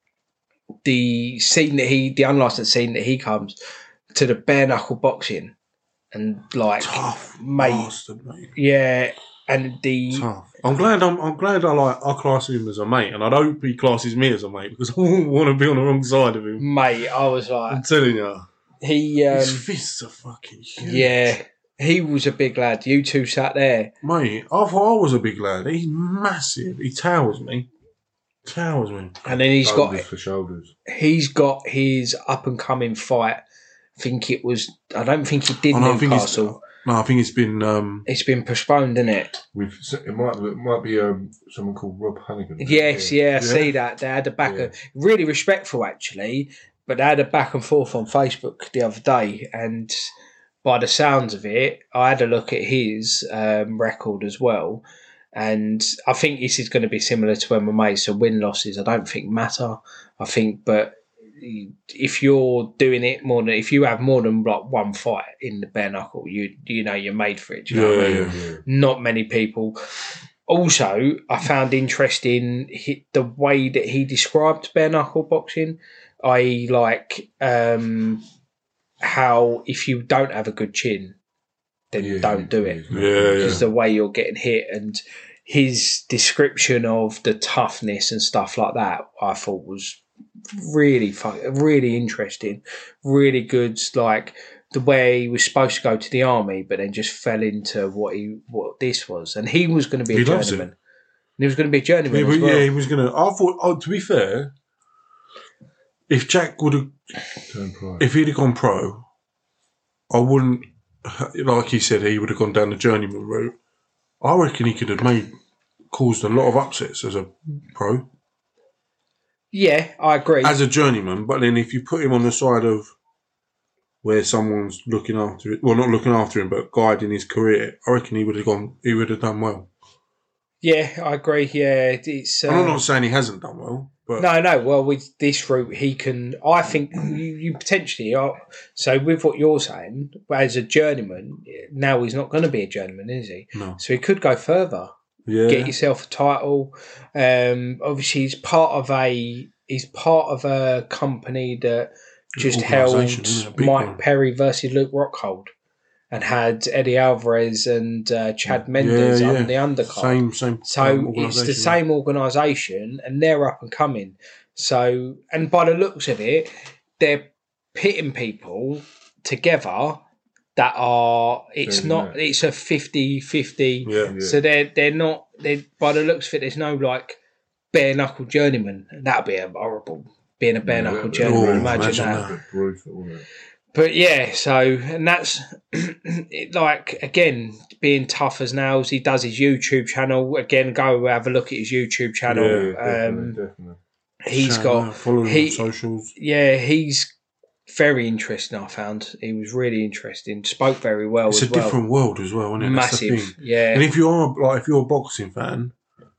the scene that he, the unlicensed scene that he comes to the bare knuckle boxing, and like, Tough mate, bastard, mate. yeah, and the Tough. I'm glad. I'm, I'm glad. I like. I class him as a mate, and I hope he classes me as a mate because I wouldn't want to be on the wrong side of him. mate, I was like, I'm telling you, he, um, his fists are fucking huge. yeah, he was a big lad. You two sat there. Mate, I thought I was a big lad. He's massive. He towers me. Towers me. And then he's got Shoulders for shoulders. he's got his up and coming fight. I think it was. I don't think he did Oh, no, I think it's, Newcastle. no, I think it's been. Um, It's been postponed, isn't it? With it might it might be um someone called Rob Hannigan. Yes, yeah, I Yeah. see that. They had a back Yeah. and really respectful actually, but they had a back and forth on Facebook the other day, and by the sounds of it, I had a look at his um, record as well, and I think this is going to be similar to M M A. So win losses, I don't think matter. I think, but if you're doing it more than if you have more than like one fight in the bare knuckle, you you know you're made for it. Do you know what I Yeah, mean? Yeah. Not many people. Also, I found interesting he, the way that he described bare knuckle boxing. I like um, how if you don't have a good chin, then Yeah, don't do it. yeah, yeah, Because yeah. the way you're getting hit and his description of the toughness and stuff like that, I thought was really fu- really interesting, really good. Like the way he was supposed to go to the army, but then just fell into what he what this was, and he was going to be a He loves journeyman. And he was going to be a journeyman Yeah, but as well. yeah, he was gonna. I thought. Oh, to be fair, if Jack would have, Turn pro. if he'd have gone pro, I wouldn't. Like he said, he would have gone down the journeyman route. I reckon he could have made caused a lot of upsets as a pro, Yeah, I agree. as a journeyman. But then if you put him on the side of where someone's looking after it, well, not looking after him, but guiding his career, I reckon he would have gone. He would have done well. yeah, I agree. Yeah, it's. Uh, And I'm not saying he hasn't done well, but No, no. Well, with this route, he can. I think you, you potentially are. So, with what you're saying, as a journeyman, now he's not going to be a journeyman, is he? no, So he could go further, yeah, get yourself a title. Um, obviously, he's part of a. He's part of a company that just held Organisation, isn't it? A big Mike one. Perry versus Luke Rockhold, and had Eddie Alvarez and uh, Chad Mendes on the undercard. Same, same. So um, it's the organisation. same organisation, and they're up and coming. So, and by the looks of it, they're pitting people together that are. It's Fair not. enough. It's a fifty-fifty. Yeah. Yeah. So they're they're not. They by the looks of it, there's no like bare knuckle journeyman. That'd be horrible. Being a bare knuckle Yeah, journeyman. oh, imagine, imagine that. that. Brutal, wasn't it? But yeah, so and that's it, like again being tough as nails. He does his YouTube channel again. Go have a look at his YouTube channel. Yeah, definitely, um, definitely. he's Shout got out, follow him he- on socials. yeah, he's very interesting. I found he was really interesting. Spoke very well It's as a well. different world as well, isn't it? That's the Massive, thing. yeah, And if you are like if you're a boxing fan,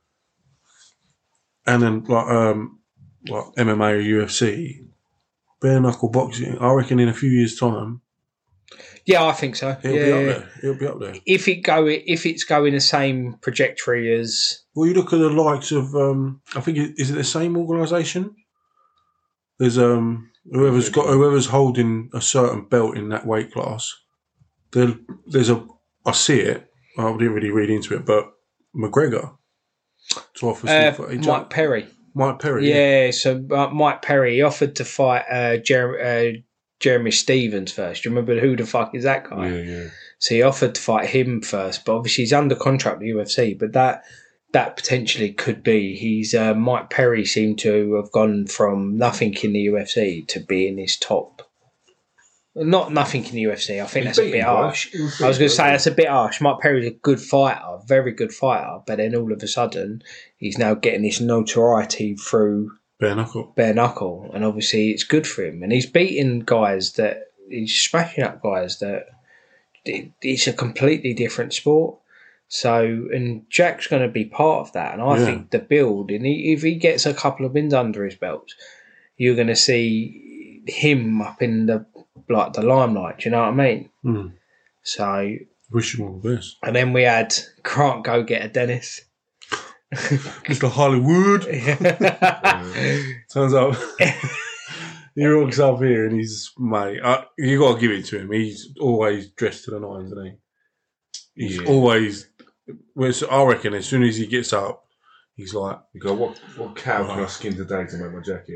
and then like um like M M A or U F C, bare knuckle boxing, I reckon in a few years' time, Yeah, I think so. He'll yeah, be up yeah. there. He'll be up there. If it go, if it's going the same trajectory as, Well, you look at the likes of, um, I think, it, is it the same organisation? There's um, whoever's got whoever's holding a certain belt in that weight class. There, there's a, I see it. I didn't really read into it, but McGregor to offer uh, Steve, Mike jumped, Perry. Mike Perry. Yeah, so uh, Mike Perry he offered to fight uh, Jer- uh, Jeremy Stevens first. Do you remember who the fuck is that guy? Yeah, yeah. So he offered to fight him first, but obviously he's under contract with U F C. But that that potentially could be. He's uh, Mike Perry seemed to have gone from nothing in the U F C to being his top. Not nothing in the U F C. I think He's that's a beaten bit guys. harsh. He was I was going to beaten say guys. that's a bit harsh. Mike Perry's a good fighter, very good fighter, but then all of a sudden he's now getting this notoriety through Bare knuckle. bare knuckle, and obviously it's good for him. And he's beating guys that he's smashing up guys that it, it's a completely different sport. So, and Jack's going to be part of that. And I Yeah. think the build, and he, if he gets a couple of wins under his belt, you're going to see him up in the like the limelight. Do you know what I mean? Mm. So, Wish him all the best. and then we had Grant Go Getter Dennis. Mister Hollywood. Turns out he rocks up here and he's, mate, uh, you got to give it to him. He's always dressed to the nines, isn't he? He's Yeah. always, well, so I reckon as soon as he gets up, he's like, You go, what, what cow can I skin today to make my jacket?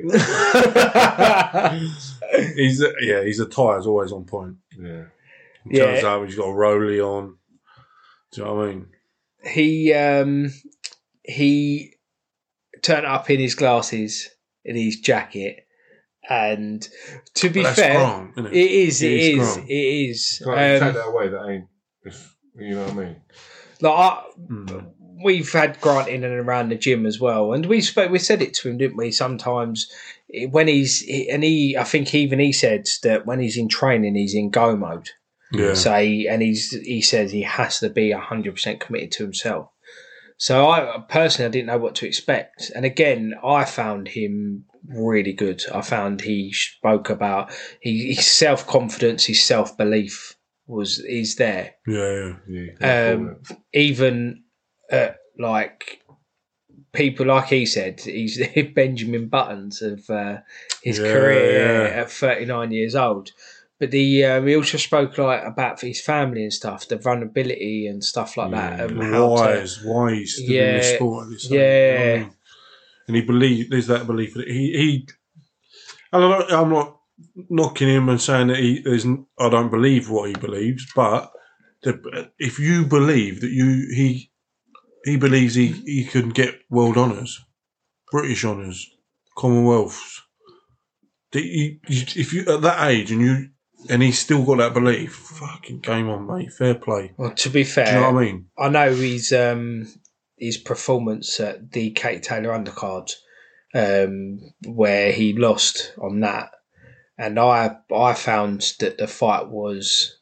he's a, yeah, his attire's always on point. Yeah. He turns Yeah. up, he's got a rollie on. Do you know what I mean? he um, he turned up in his glasses, in his jacket, and to be But that's fair, Grant, isn't it? it is, it It is is, Grant. it is. Can't take Um, that away, that ain't, if, you know what I mean? like I, Mm. we've had Grant in and around the gym as well, and we spoke, we said it to him, didn't we? Sometimes when he's and he, I think even he said that when he's in training, he's in go mode. Yeah. So he, and he's he says he has to be a hundred percent committed to himself. So I personally I didn't know what to expect, and again I found him really good. I found he spoke about he, his self confidence, his self belief was is there. Yeah, yeah. Yeah, you can't Um, call it. even uh, like people like he said, he's Benjamin Buttons of uh, his Yeah, career yeah. at thirty-nine years old. But the um, he also spoke like about his family and stuff, the vulnerability and stuff like that. Yeah. And how Why to, is why he's still in Yeah, this sport at this age, yeah. you know what I mean? And he believe there's that belief that he he. And I'm not, I'm not knocking him and saying that he there's I don't believe what he believes, but the, if you believe that you he he believes he, he can get world honours, British honours, Commonwealths. That you, you, if you at that age and you and he's still got that belief, fucking game on, mate. Fair play. well, to be fair, Do you know what I mean? I know his um, his performance at the Katie Taylor undercard, um, where he lost on that, and I I found that the fight was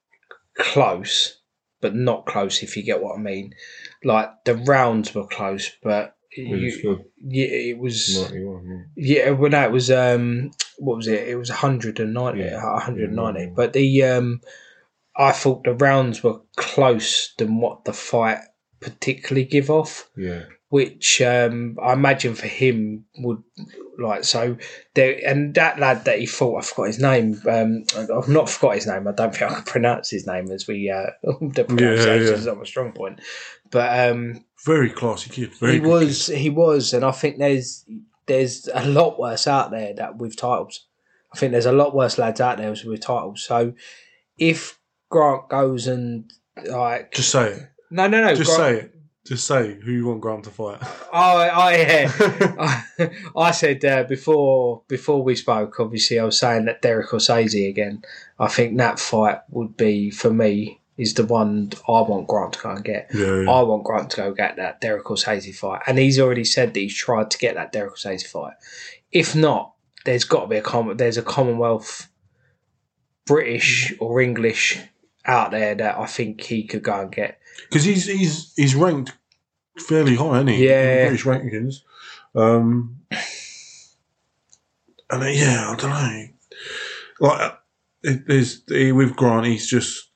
close, but not close. If you get what I mean, like the rounds were close, but It was you, good. yeah, it was. ninety-one, yeah. Yeah, well, no, it was um, what was it? It was one hundred ninety, Yeah. one hundred ninety. Yeah. But the um, I thought the rounds were close than what the fight particularly give off, Yeah. which um, I imagine for him would like so. There and that lad that he fought, I forgot his name. Um, I've not forgot his name. I don't think I can pronounce his name as we uh, the pronunciation yeah. is not my strong point. But um, Very classy kid. Very he good was, he was, and I think there's there's a lot worse out there that with titles. I think there's a lot worse lads out there with titles. So if Grant goes and like, Just say it. no, no, no, Just Grant, say it. Just say who you want Grant to fight. I, I, yeah. I, I said uh, before before we spoke. Obviously, I was saying that Derek Orsay again. I think that fight would be for me is the one I want Grant to go and get. Yeah, yeah. I want Grant to go get that Derek Orsay fight, and he's already said that he's tried to get that Derek Orsay fight. If not, there's got to be a common. There's a Commonwealth, British or English out there that I think he could go and get. Because he's he's he's ranked fairly high, isn't he? Yeah. In British rankings. Um, and uh, yeah, I don't know. Like it, there's he, with Grant, he's just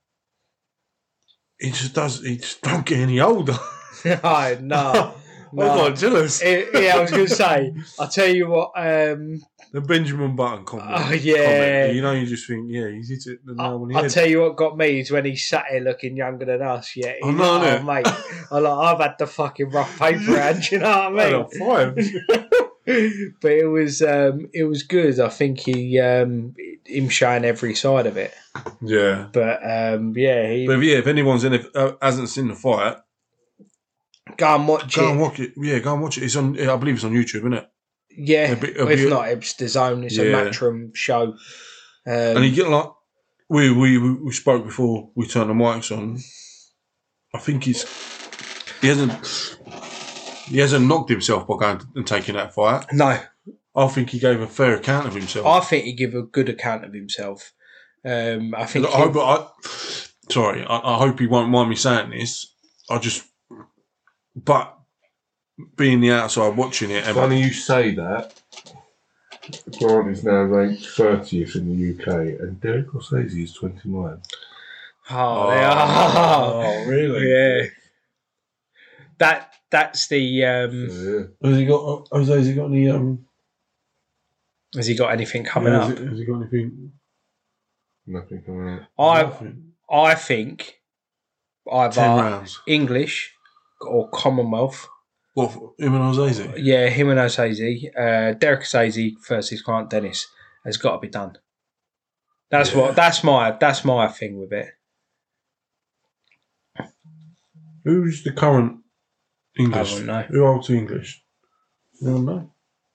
he just does he just don't get any older. No, no. I'm not jealous. It, yeah, I was going to say. I'll tell you what. Um, The Benjamin Button comment. Oh, yeah. comment, you know, you just think, yeah, he's hit it the nail on the I'll head. tell you what got me is when he sat here looking younger than us. Yeah, I He's know, like, innit? oh, mate. I'm like, I've had the fucking rough paper hand. You know what I mean? Five. But it was, um, it was good. I think he, um, him showing every side of it. Yeah. But um, yeah, he But yeah, if anyone's in it, uh, hasn't seen the fight, go and watch go it. and watch it. Yeah, go and watch it. It's on. I believe it's on YouTube, isn't it? Yeah, A bit- a if bit- not, it's the zone. It's a Yeah. Matchroom show. Um, And you get like we we we we spoke before we turned the mics on. I think he's he hasn't he hasn't knocked himself by going and taking that fight. no, I think he gave a fair account of himself. I think he give a good account of himself. Um, I think. I hope. I, sorry, I, I hope he won't mind me saying this. I just, but being the outside watching it, and Funny you say that. Grant is now ranked thirtieth in the U K, and Derek Orsesi is twenty-nine. Oh, they are. oh, really? Yeah. That that's the. Um, So, yeah. Has he got? Jose, has he got any? Um, has he got anything coming yeah, up? Has, he, has he got anything? Nothing coming out. I Nothing. I think Ten either rounds. English or Commonwealth. What for him and Jose? Yeah, him and Osaze. Uh, Derek Osaze versus Grant Dennis has got to be done. That's Yeah. what. That's my. That's my thing with it. Who's the current English? I don't know. Who holds the English? You don't know.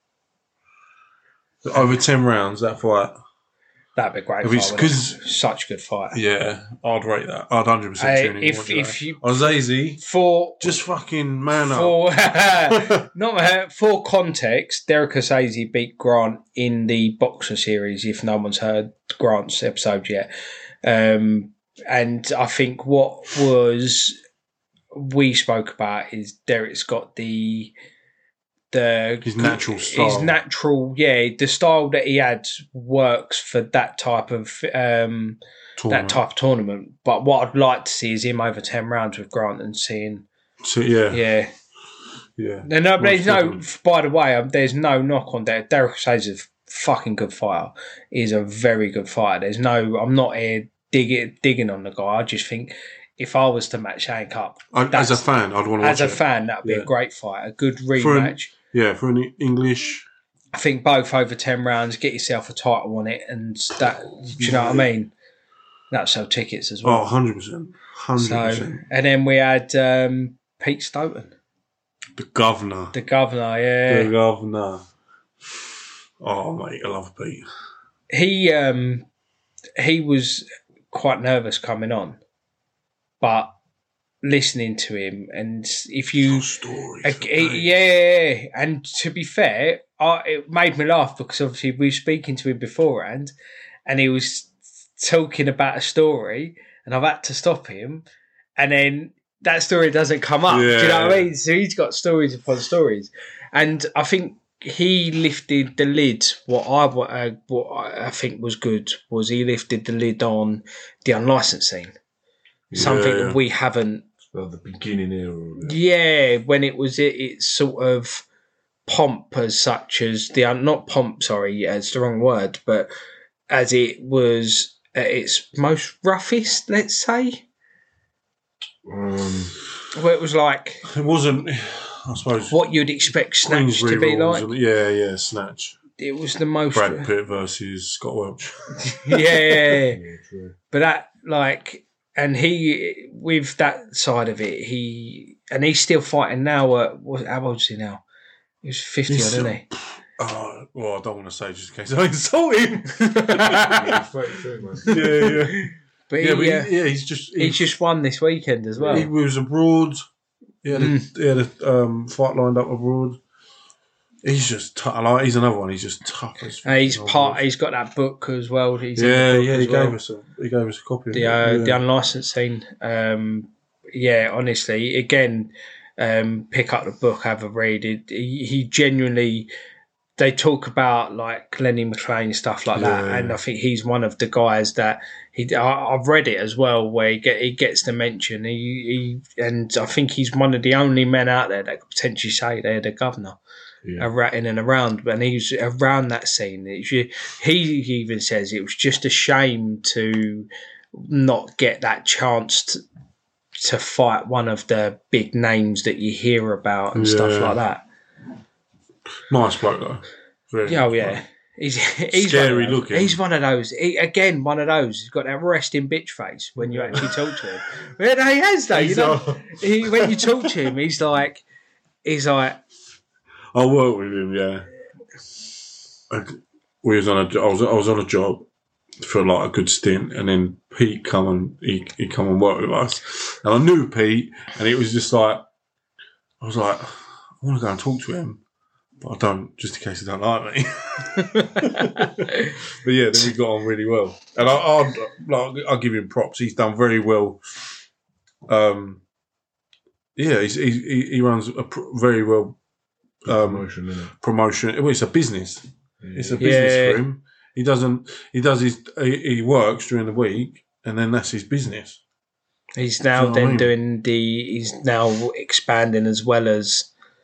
Over ten rounds, that fight. That'd be a great. If it's- fight, wouldn't 'cause- it? Such good fight. Yeah, I'd rate that. I'd one hundred percent Uh, tune in. if watch if that. you Osaze, for just fucking man up. for not uh, for context, Derek Osaze beat Grant in the Boxer series. If no one's heard Grant's episode yet, um, and I think what was we spoke about is Derek's got the the His natural style. His natural, yeah, the style that he had works for that type of um, Tournament. that type of tournament. But what I'd like to see is him over ten rounds with Grant and seeing, So, yeah, yeah. yeah. No, no, but there's Most no. definitely. By the way, um, there's no knock on Derek. Derek says is a fucking good fighter. He's a very good fighter. There's no. I'm not here digging digging on the guy. I just think if I was to match Hank up, I, as that's- a fan, I'd want to watch as a it. fan, that'd be Yeah. a great fight, a good For an- rematch. Yeah, for an English. I think both over ten rounds, get yourself a title on it, and that. Do you know what I mean? That'll sell tickets as Oh, well. one hundred percent. one hundred So, percent. and then we had um, Pete Stoughton, The governor. the governor. Yeah, The governor. Oh, mate, I love Pete. he um, he was quite nervous coming on, but listening to him, and if you, Story. uh, yeah, and to be fair, I, it made me laugh because obviously we were speaking to him beforehand, and he was talking about a story, and I've had to stop him, and then that story doesn't come up. Do you know what I Yeah. mean? So he's got stories upon stories, and I think he lifted the lid. What I uh, what I think was good was he lifted the lid on the unlicensed scene, something Yeah. that we haven't. Well, the beginning era of it. Yeah, when it was it, it's sort of pomp as such as the un- not pomp. Sorry, yeah, it's the wrong word, but as it was at its most roughest, let's say, Um, where it was like It wasn't, I suppose, what you'd expect Snatch Queensbury to be rules, like. and- Yeah, yeah, Snatch. It was the most. Brad Pitt versus Scott Welch. yeah, yeah, true. but that like, and he with that side of it, he and he's still fighting now. At, what, how old is he now? He's fifty, He's isn't still- he? Oh, well, I don't want to say just in case I insult him. Yeah, he's thirty-two, man. yeah, yeah. But Yeah, he, but he, uh, yeah, he's just he just won this weekend as well. he was abroad. He had, Mm. a, he had a um, fight lined up abroad. He's just tough. Like, he's another one. He's just tough as. And he's fucking part. hell. He's got that book as well. He's in Yeah, the book yeah. as He well. gave us a he gave us a copy. the of uh, it. the Yeah. unlicensed scene. Um, yeah, honestly, again, um, pick up the book, have a read. It, he, he genuinely they talk about like Lenny McLean stuff like that, Yeah. and I think he's one of the guys that he. I, I've read it as well, where he get he gets the mention. He, he and I think he's one of the only men out there that could potentially say they're the governor. Yeah. Around, in and around, and he was around that scene. It, he even says it was just a shame to not get that chance to, to fight one of the big names that you hear about and Yeah. stuff like that. Nice bloke though. Very Oh nice yeah, bloke. he's he's Scary one of those. looking. He's one of those. He, again, one of those. He's got that resting bitch face when you actually talk to him. Yeah, no, he has though. You He's, know, uh, he, when you talk to him, he's like, he's like. I worked with him, yeah. I, we was on a, I was, I was on a job for like a good stint, and then Pete come and he, he come and work with us, and I knew Pete, and it was just like I was like, I want to go and talk to him, but I don't, just in case he don't like me. But yeah, then we got on really well, and I, I like I'll give him props. He's done very well. Um, yeah, he's, he he he runs a pr- very well. Um, Promotion, innit? promotion. Well, it's a business. Yeah. It's a business Yeah. for him. He doesn't. He does his. He, he works during the week, and then that's his business. He's now Do you know what I then mean? doing the. He's now expanding as well as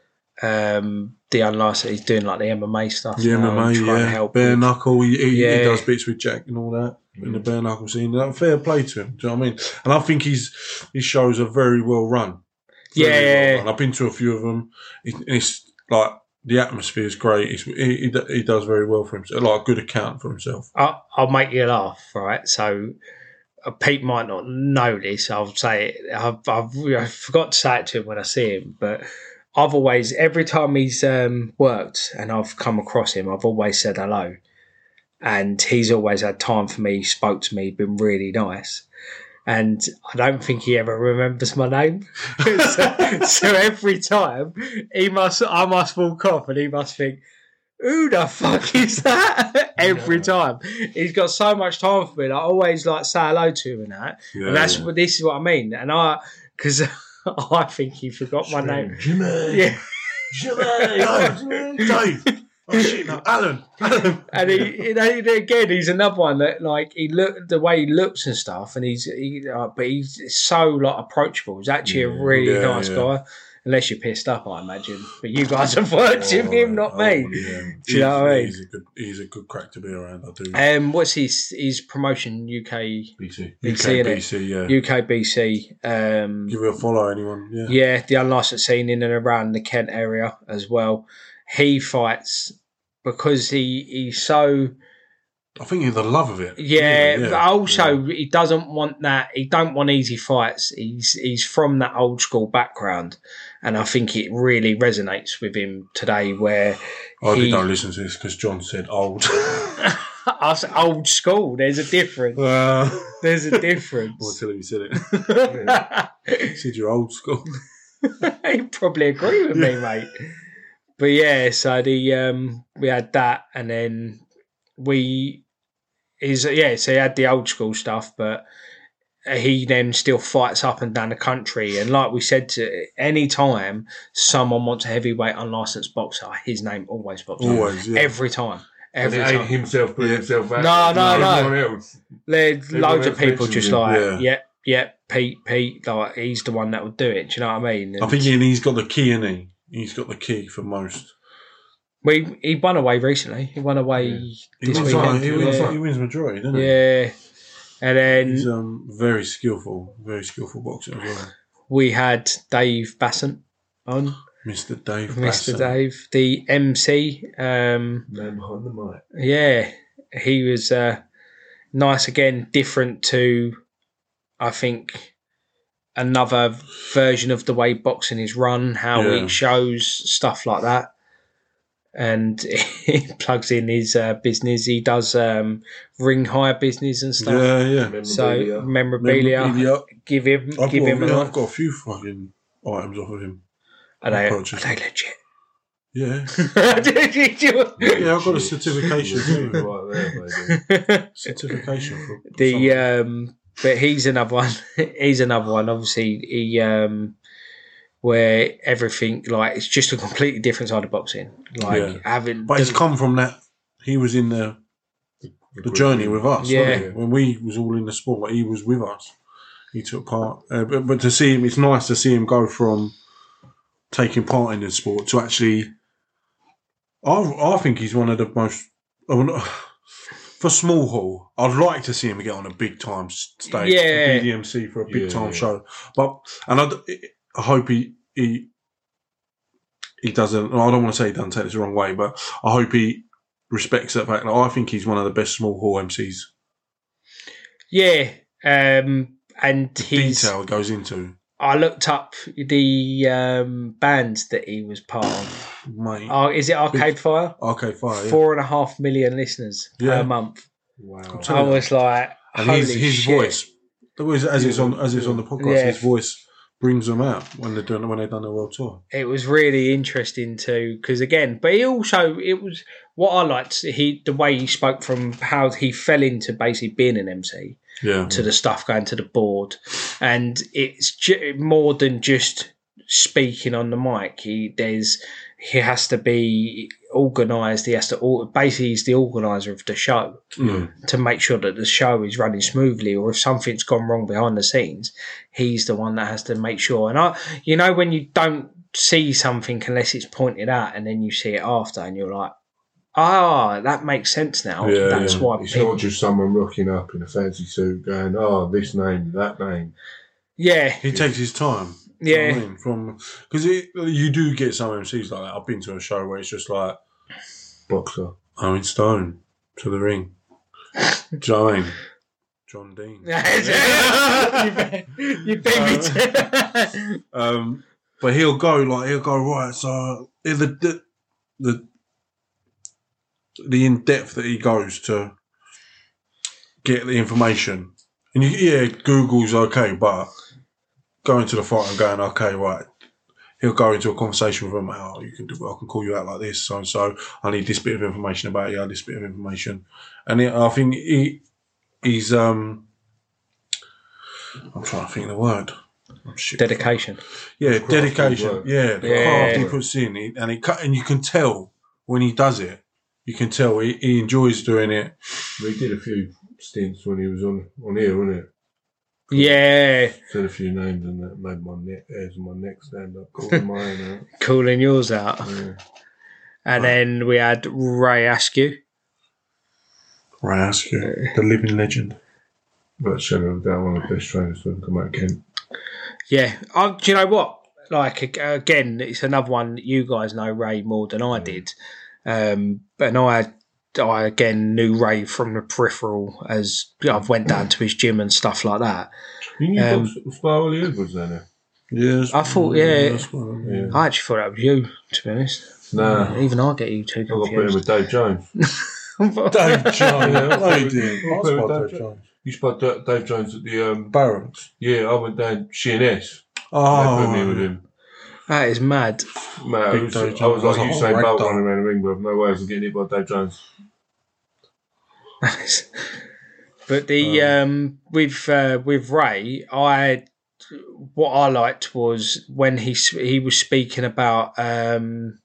um, the unlicensed. He's doing like the M M A stuff. The now M M A, and trying to yeah, help bare with- knuckle. He, he, Yeah. he does bits with Jack and all that in the bare knuckle scene. Like, fair play to him. Do you know what I mean? And I think his his shows are very well run. Very Yeah, yeah, well run. I've been to a few of them. It, it's like the atmosphere is great. It's, he, he he does very well for himself. Like a good account for himself. I, I'll make you laugh, right? So uh, Pete might not know this. I'll say it. I've, I've, I forgot to say it to him when I see him, but I've always, every time he's um, worked and I've come across him, I've always said hello. And he's always had time for me, spoke to me, been really nice. And I don't think he ever remembers my name. so, so every time he must, I must walk off and he must think, who the fuck is that? Every time. He's got so much time for me. I always like say hello to him and that. Yeah, and that's yeah. what this is what I mean. And I, because I think he forgot my name. Jimmy! Yeah. Jimmy! Dave. Oh shit! No, Alan. Alan. And he, you know, again, he's another one that, like, he look the way he looks and stuff, and he's, he, uh, but he's so like approachable. He's actually a really Yeah, nice yeah. guy, unless you're pissed up, I imagine. But you guys have worked with him, not Oh, me. yeah. Do you know what I mean? He's a good. He's a good crack to be around. I do. Um, what's his his promotion? U K B C. B C, innit? U K B C, yeah. U K B C. Um, Give it a follow, anyone? Yeah. yeah, the unlicensed scene in and around the Kent area as well. He fights because he he's so. I think he's the love of it. Yeah, yeah. but also he doesn't want that. He don't want easy fights. He's he's from that old school background, and I think it really resonates with him today. Where I he, did don't listen to this because John said old. us old school. There's a difference. uh, There's a well, difference. tell him you said it. He said you're old school. He'd probably agree with me, mate. But yeah, so the um, we had that, and then we is yeah, so he had the old school stuff, but he then still fights up and down the country. And like we said, to any time someone wants a heavyweight unlicensed boxer, his name always pops up. Always, yeah. Every time. And Every it ain't time. himself putting Yeah. himself out. No, no, no. Everyone else. There's Everyone loads of else people mentions just him. like, Yeah. yep, yep, Pete, Pete, like he's the one that would do it. Do you know what I mean? I And think he, he's got the key, isn't he? He's got the key for most. we he won away recently. He won away He this wins, weekend. like, he, wins, yeah. like, he wins majority, doesn't he? yeah. And then He's um, very skillful, very skillful boxer as well. we had Dave Basson on, Mister Dave Mister Basson. Dave, the M C. Um, Man behind the mic. yeah, he was uh, nice again, different to, I think, another version of the way boxing is run, how Yeah. it shows stuff like that. And he plugs in his uh, business. He does um, ring hire business and stuff. Yeah, yeah. So memorabilia, Memorabilia. give him, I've, give got, him a yeah, lot. I've got a few fucking items off of him. Are they, are purchased they it. legit? Yeah. Did you- Yeah, I've got a certification too. Right there, baby. Certification for the something. um, but he's another one. He's another one. Obviously, he um, where everything like it's just a completely different side of boxing. Like Yeah. having, But he's come from that. He was in the the journey with us. Yeah. wasn't he? When we was all in the sport, he was with us. He took part. Uh, but, but to see him, it's nice to see him go from taking part in the sport to actually. I I think he's one of the most. For small hall, I'd like to see him get on a big time stage, Yeah. be the M C for a big Yeah, time yeah. show. But and I, I hope he he he doesn't. I don't want to say he doesn't take this the wrong way, but I hope he respects that fact. I think he's one of the best small hall M Cs. yeah, um, and The he's. detail it goes into, I looked up the um, bands that he was part of. mate. Oh, is it Arcade Fire? Arcade Fire, yeah. Four and a half million listeners Yeah. per month. Wow. I was like, and holy his his shit. voice, always as it's on as it's on the podcast, Yeah. his voice brings them out when they're doing when they've done their world tour. It was really interesting too, because again, but he also it was what I liked. He the way he spoke from how he fell into basically being an M C Yeah, to the stuff going to the board, and it's ju- more than just speaking on the mic. He there's he has to be organised. He has to or- basically he's the organiser of the show yeah. to make sure that the show is running smoothly, or if something's gone wrong behind the scenes, he's the one that has to make sure. And I, you know, when you don't see something unless it's pointed out, and then you see it after, and you're like, ah, that makes sense now. Yeah, That's yeah. why. It's people- not just someone rocking up in a fancy suit going, oh, this name, that name. yeah, He takes his time. Do you know yeah, what I mean? From because you do get some M Cs like that. I've been to a show where it's just like Boxer. Owen Stone to the ring. Do you know what I mean? John Dean. you bet, you bet me to. Um, but he'll go like he'll go right. So the the the, the in depth that he goes to get the information, and you, yeah, Google's okay, but going to the fight and going okay, right. He'll go into a conversation with him. Oh, you can do. I can call you out like this, so and so. I need this bit of information about you. This bit of information, and he, I think he he's um. I'm trying to think of the word. Oh, shit. Dedication. Yeah, Crafty dedication. work. Yeah, the Yeah. craft he puts in, he, and it cut, and you can tell when he does it. You can tell he, he enjoys doing it. We did a few stints when he was on, on here, wasn't it? Yeah, Said a few names and that made my neck, hairs on my neck stand up, calling my own out. cooling yours out. Yeah. And then we had Ray Askew. Ray Askew, the living legend. But shadow of doubt, one of the best trainers to ever come out of Kent. Yeah, I, do you know what? Like ag- again, it's another one that you guys know Ray more than I did, um, and I, I again knew Ray from the peripheral as I've went down to his gym and stuff like that. You knew Um, Box- Sparrow Edwards down there? Yes, I thought, yeah. that's what- Yeah. I actually thought that was you, to be honest. Nah. Even I get you two I got put in confused. with Dave Jones. Dave Jones. Yeah, No, he didn't. You I put with spotted Dave Dave Jones. You spot Da- Dave Jones at the um, Barons. yeah. I went down She and S. Oh, They put me with him. That is mad. Man, Big it was, Dave I was Jones. like That's a Usain whole Bolt ragdoll. running around the ring with no way I was getting hit by Dave Jones. But the um, with uh, with Ray, I what I liked was when he s- he was speaking about um,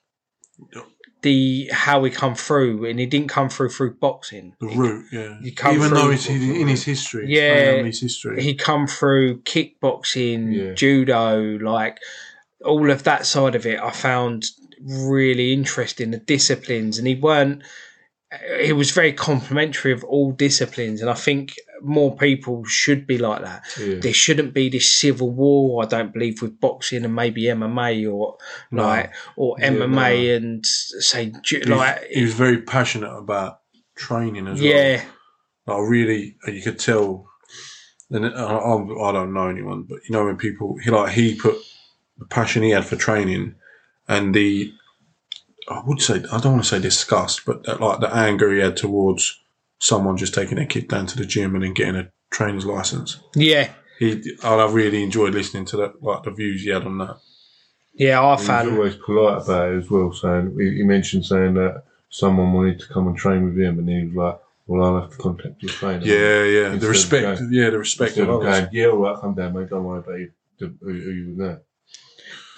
the how he come through, and he didn't come through through boxing. The He- route, yeah. you come Even through- though it's in in his history. it's Yeah. saying his history. He come through kickboxing, Yeah. judo, like all of that side of it. I found really interesting, the disciplines, and he weren't. He was very complimentary of all disciplines, and I think more people should be like that. Yeah. There shouldn't be this civil war. I don't believe with boxing and maybe M M A or No. like or Yeah, M M A no. and say ju- He was- like he was very passionate about training as well. yeah. Like really, you could tell. And I, I, I don't know anyone, but you know when people he like he put the passion he had for training and the I would say I don't want to say disgust, but that, like the anger he had towards someone just taking their kid down to the gym and then getting a trainer's license. Yeah, He, I really enjoyed listening to that, like the views he had on that. yeah, I He was found always polite about it as well, saying he he mentioned saying that someone wanted to come and train with him, and he was like, "Well, I'll have to contact your trainer." Yeah, yeah, Instead the of respect, going- yeah, the respect Instead of of others. going, "Yeah, all right, come down, mate. Don't worry about you. Who, who you with that?"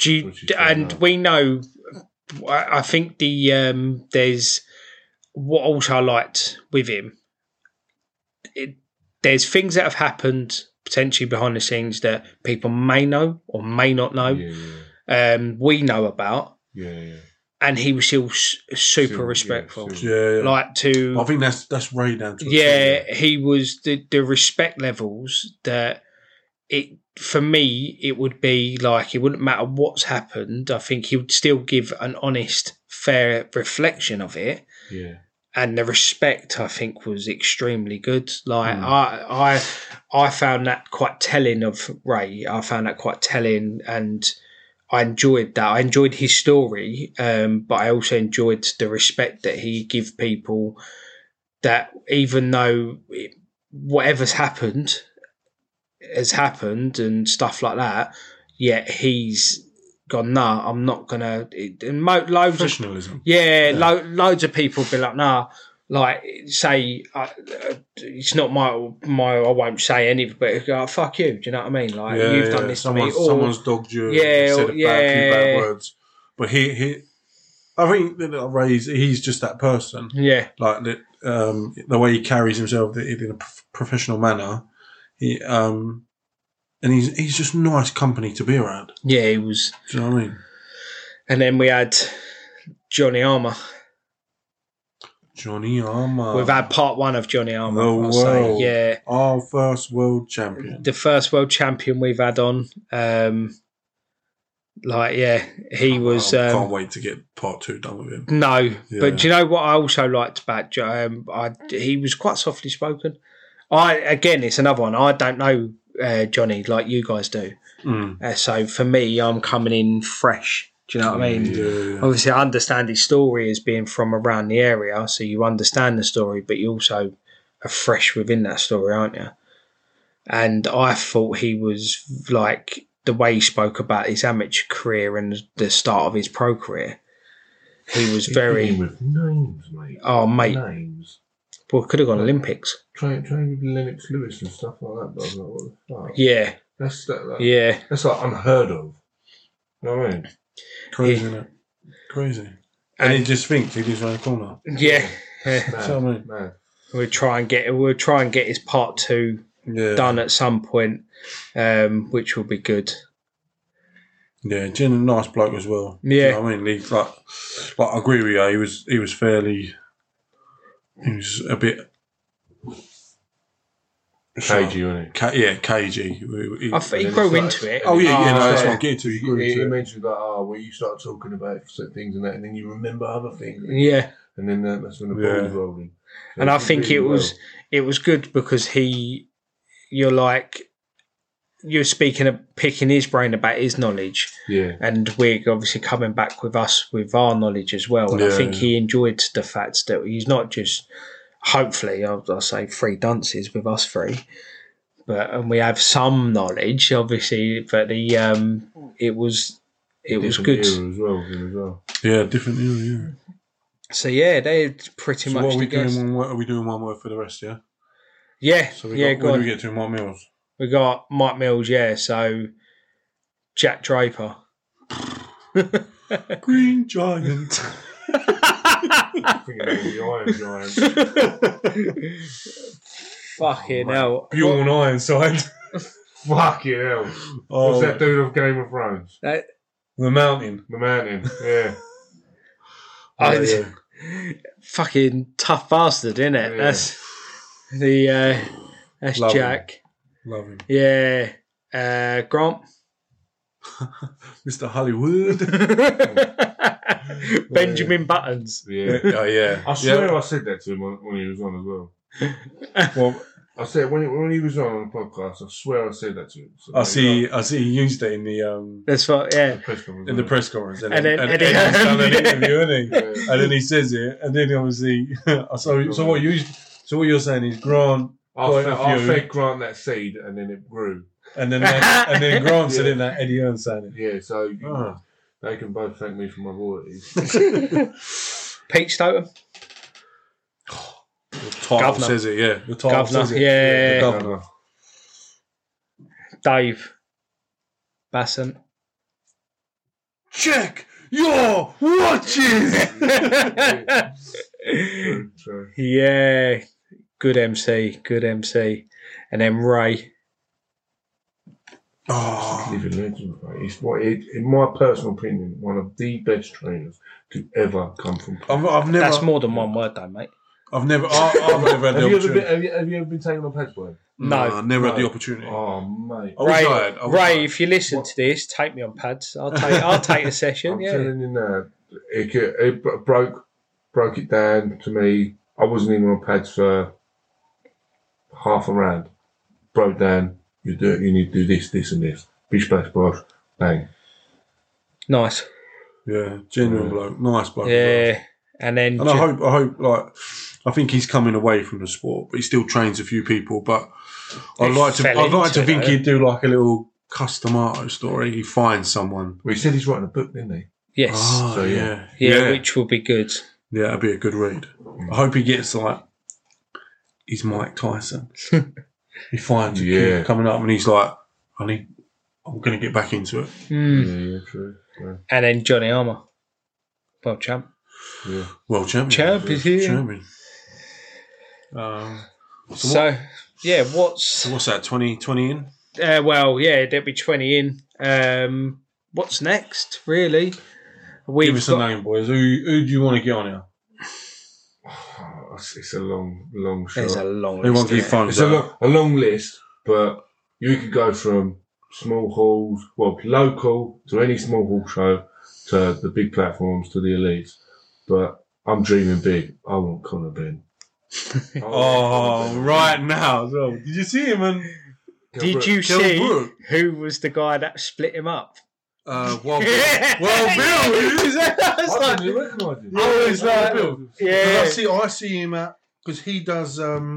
Do you, Which is fair and enough. we know. I I think the um, there's what also I liked with him. It, there's things that have happened potentially behind the scenes that people may know or may not know. Yeah, yeah, Um, we know about, yeah, yeah. and he was still s- super Still, respectful. yeah, still. Yeah, yeah. Like to I think that's that's Ray down to a yeah, T, he was the the respect levels that it for me it would be like it wouldn't matter what's happened. I think he would still give an honest, fair reflection of it, Yeah. and the respect I think was extremely good. Like Mm. I I I found that quite telling of Ray. I found that quite telling, and I enjoyed that. I enjoyed his story, um, but I also enjoyed the respect that he give people. That even though it, whatever's happened has happened and stuff like that, yet he's gone. Nah, I'm not gonna. It, and mo- loads of professionalism. yeah, Yeah. Lo- loads of people be like, nah. Like say, uh, uh, it's not my my. I won't say anything, but go, fuck you. Do you know what I mean? Like yeah, you've yeah. done this to me. someone's, Or, someone's dogged you. Yeah, said a yeah. bad, few bad words. But he, he, I think that Ray's he's just that person. yeah, Like that, um, the way he carries himself in a prof- professional manner. He, um, and he's he's just nice company to be around. yeah, he was. Do you know what I mean? And then we had Johnny Armour. Johnny Armour. We've had part one of Johnny Armour. the I'll say. world. Yeah, Our first world champion. the first world champion we've had on. Um, like, yeah, he was. I Um, can't wait to get part two done with him. no, Yeah. but do you know what I also liked about Jo- um, I he was quite softly spoken. I again, it's another one. I don't know uh, Johnny like you guys do. Mm. Uh, so for me, I'm coming in fresh. Do you know what I mean? Yeah, yeah. Obviously, I understand his story as being from around the area, so you understand the story, but you also are fresh within that story, aren't you? And I thought he was like the way he spoke about his amateur career and the start of his pro career. He was He's very. playing with names, mate. Oh, mate. Names. Well, could have gone Olympics. Train, train with Lennox Lewis and stuff like that. But I was like, what the fuck? Yeah, That's that. Like, yeah. That's like unheard of. You know what I mean? Crazy, Yeah. isn't it? Crazy. And, And- he just thinks he lives around the corner. Yeah, yeah. Mad, So, I mean- mad. We'll try and get we'll try and get his part two Yeah. done at some point, um, which will be good. Yeah, Jen, a nice bloke as well. Yeah. You know what I mean, he, like, like I agree with you. He was, he was fairly, he was a bit Cagey, wasn't he? Ca- yeah, cagey. He- he- I think he then grew it's like- into it. oh yeah, yeah. No, Oh, that's yeah. what I'm getting to. He grew He, he into it. mentioned that, oh, well, you start talking about certain things and that, and then you remember other things. Yeah, And then that, that's when the Yeah. ball's rolling. So and he I did think really it was well. it was good because he, you're like, you're speaking of picking his brain about his knowledge, Yeah. and we're obviously coming back with us with our knowledge as well. And I Yeah, think yeah. he enjoyed the fact that he's not just, hopefully, I'll, I'll say three dunces with us three, but and we have some knowledge, obviously. But the um, it was it was Different good. era as well. him As well. Yeah, different era. Yeah. So yeah, they're pretty So much what are we the guests. doing? One, word- are we doing one word for the rest? Yeah. Yeah, So we yeah, got, go where on. do we get to? Mike Mills. We got Mike Mills, yeah. So Jack Draper. Green Giant. Thinking of the Iron Giant. Fucking hell. Bjorn Ironside. Fucking hell. Oh, What's that dude of Game of Thrones? That, the mountain. The Mountain. Yeah. I- Yeah, yeah. fucking tough bastard, isn't it? Yeah. That's the uh, that's Love him. Jack. Love him. Yeah. Uh, Grant. Mister Hollywood. Benjamin Buttons. Yeah. Oh yeah. I swear Yeah. I said that to him when, when he was on as well. Well, I said when he, when he was on on the podcast, I swear I said that to him. So I see. I see. He used it in the um That's what, yeah. The press conference, in the wasn't press conference, and, And then, then and, Eddie Eddie's Hearn. done an interview, isn't he? it? Yeah. And then he says it, and then obviously, so so what you so what you're saying is Grant, I, point fed, of I view. fed Grant that seed, and then it grew. and then and then Grant said Yeah. in that Eddie Hearn saying it. Yeah, so you, Oh. they can both thank me for my royalties. Pete Stoughton. The title Governor. says it, yeah. The title Governor, says it. yeah. The governor. Dave. Basson. check your watches. True, true. Yeah, good M C, good M C. And then Ray. Oh, Living legend, mate. He's what, it, in my personal opinion, one of the best trainers to ever come from. I've, I've never. That's more than one word, though, mate. I've never. I, I've never had Have the you, ever opportunity. been, have, you, have you ever been taken on pads by him? No, I never had No. the opportunity. Oh, mate. I wish Ray, I had. I wish I Ray, had. if you listen to this, take me on pads. I'll take. I'll take a session. I'm Yeah. telling you now, it, could- it bro- broke broke it down to me. I wasn't even on pads for half a round. Broke down. You do. You need to do this, this, and this. Bish bash bosh. Bang. Nice. Yeah, genuine Yeah. bloke, nice bloke. as Yeah. And then. well. And I ju- hope, I hope, like, I think he's coming away from the sport, but he still trains a few people. But I'd He like to, fell I'd like into to it, think though. he'd do like a little custom art story. He finds someone. Well, he said he's writing a book, didn't he? yes. Oh, So, yeah. yeah, yeah, which will be good. yeah, that'd be a good read. I hope he gets like, he's Mike Tyson. He finds a Yeah. kid coming up, and he's like, I need, I'm going to get back into it. Mm. Yeah, yeah, true. Yeah. And then Johnny Armour. Well, champ. yeah. World champion. Champ is here. Champion. Um, so, So, what, yeah, what's. so what's that? twenty, twenty in. Uh, well, yeah, there'll be twenty in. Um, what's next, really? We've Give us a got- name, boys. Who, who do you want to get on here? Oh, it's, it's a long, long shot. There's a long Everyone list. keep isn't it? phones It's a out. long, a long list, but you could go from small halls, well, local to any small hall show, to the big platforms, to the elites. But I'm dreaming big. I want Conor Ben. I want Oh, Conor Ben. right now as well. Did you see him? And Did you Kell see Brook. who was the guy that split him up? uh, well, well, Bill, who's that? I was I like, didn't even recognise him. I was like, Bill. yeah. I see, I see him at because he does um,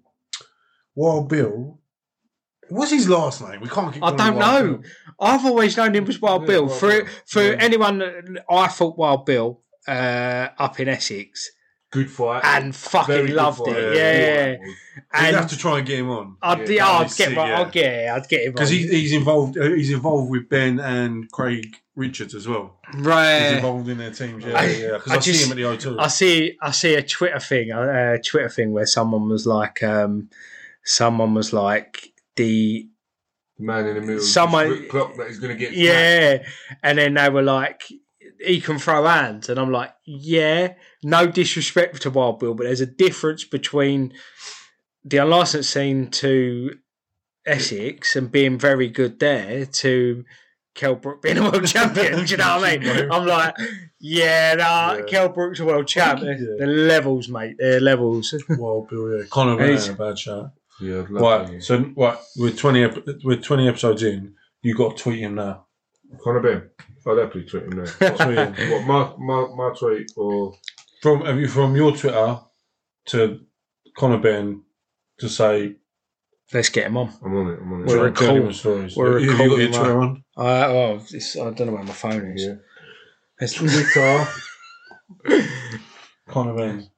Wild Bill. What's his last name? We can't keep. I calling don't him Wild know. Bill. I've always known him as Wild Yeah, Bill. Wild For Bill. for Yeah. anyone, that- I thought Wild Bill uh, up in Essex Good fight. and fucking Very good loved fight. it. Yeah. Yeah, We'd and have to try and get him on I'd, Yeah, yeah, that'd I'd be get sick, right. yeah. I'd get, I'd get him because on. he, he's involved. Uh, he's involved with Ben and Craig Richards as well. He's right. involved in their teams. Yeah, I- yeah. yeah. Because I I, see just- him at the O two. I see, I see a Twitter thing, a, a Twitter thing where someone was like, um, someone was like the The man in the middle. Someone- Someone. Clock that he's going to get. yeah, and then they were like, he can throw hands, and I'm like, yeah, no disrespect to Wild Bill, but there's a difference between the unlicensed scene to Essex and being very good there to Kell Brook being a world champion. Do you know what I mean? I'm like, yeah, nah, Yeah. Kell Brook's a world champ. Yeah. The levels, mate, they're levels. Wild Bill. Yeah, Conor And he's- Ben, a bad shot. Yeah, I'd love Right, that. so right, we're twenty. ep- We're twenty episodes in. You got to tweet him now. Conor Ben. I'd happily tweet him there. Tweet him. What, my, my, my tweet or. From have you from your Twitter to Conor Ben to say Let's get him on. I'm on it. I'm on it. We're Journeyman recording- stories. we're Have you got your recording Twitter on? Uh, oh, this, I don't know where my phone is. Yeah. Let's- Twitter. Conor Ben.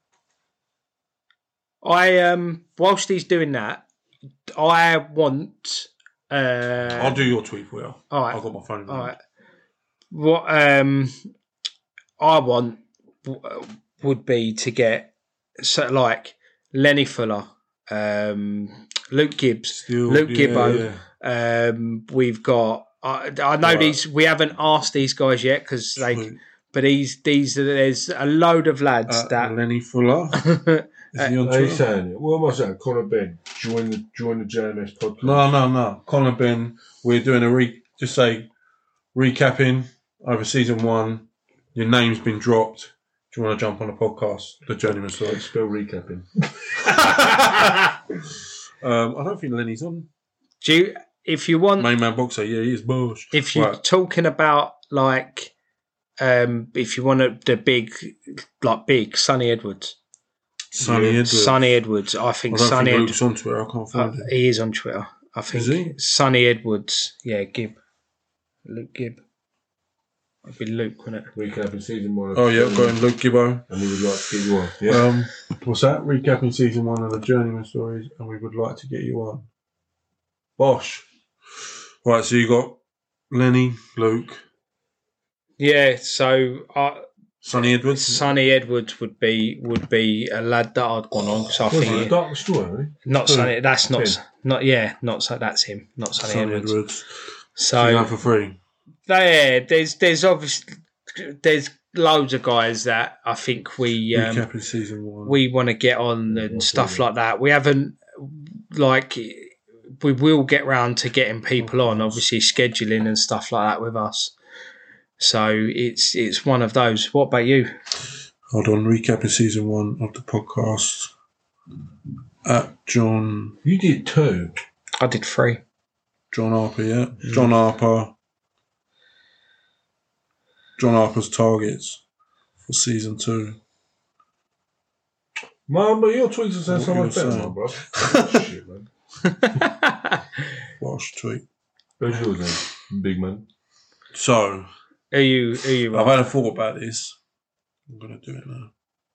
I um, whilst he's doing that, I want. Uh, I'll do your tweet for you. All right. I've got my phone. in All my right. What um, I want w- would be to get so like Lenny Fuller, um, Luke Gibbs, Still, Luke yeah, Gibbo. yeah. Um, we've got. I, I know Right. these. We haven't asked these guys yet because they. Sweet. But these these there's a load of lads Uh, that. Lenny Fuller. Is he on How you Twitter? saying it? What am I saying? Conor Ben. Join the join the J M S podcast. No, no, no. Conor Ben. We're doing a re. Just say recapping over season one. Your name's been dropped. Do you want to jump on the podcast? The Journeyman stories. Spell recapping. Um, I don't think Lenny's on. Do you, if you want, Main man boxer. Yeah, he is Bush. if you're Right. talking about like, um, if you want a, the big, like big Sonny Edwards, Sonny Yeah. Edwards. Sonny Edwards, I I think don't Sonny think Edwards. Luke's on Twitter. I can't Uh, find him. he is on Twitter. I think Is he? Sonny Edwards. Yeah, Gibb. Luke Gibb. It'd be Luke, wouldn't it? Recapping season one. of Oh yeah, the got him, Luke Gibbo. And we would like to get you on. Yeah. Um, what's that? Recapping season one of the Journeyman stories, and we would like to get you on. Bosh. Right, so you got Lenny, Luke, Yeah, so uh, Sonny Edwards. Sonny Edwards would be would be a lad that I'd gone on. So I Wasn't think it? Dark Story, wasn't not Who? Sonny. That's not Him. not yeah, not so. That's him. Not Sonny, Sonny Edwards. Edwards. So You know, for free. there, there's there's obviously there's loads of guys that I think we um, Recapping season one. we want to get on and stuff like that. We haven't like we will get round to getting people on, obviously scheduling and stuff like that with us. So it's it's one of those. What about you? Hold on, recapping season one of the podcast. At John You did two. I did three. John Harper, yeah. John Harper. John Harper's targets for season two. Man, but your tweets are saying so What much you're better, saying. man, bro. Shit, man. Watch tweet. Who's yours then, big man? So Who you who you I've are? had a thought about this. I'm gonna do it now.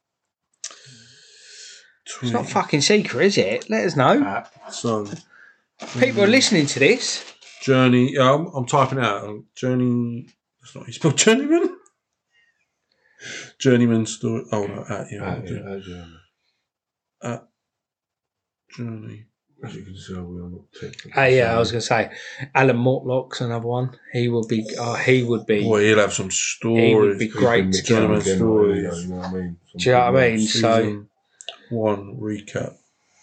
Tweet. It's not fucking secret, is it? Let us know. So People are listening to this. Journey. Yeah, I'm, I'm typing it out. Um, Journey. That's not how you spell journeyman. Journeyman story. Oh no, at yeah. Ah, I'll do yeah, it. ah, yeah. At Journey. As you can see, we are not technical. Oh yeah, I was going to say Alan Mortlock's another one. He will be. Oh, he would be. Boy, he'll have some He would stories. be great to get Journeyman on. Again, stories. you know, you know what I mean? Some Do you know what I big mean? man. So Season one recap.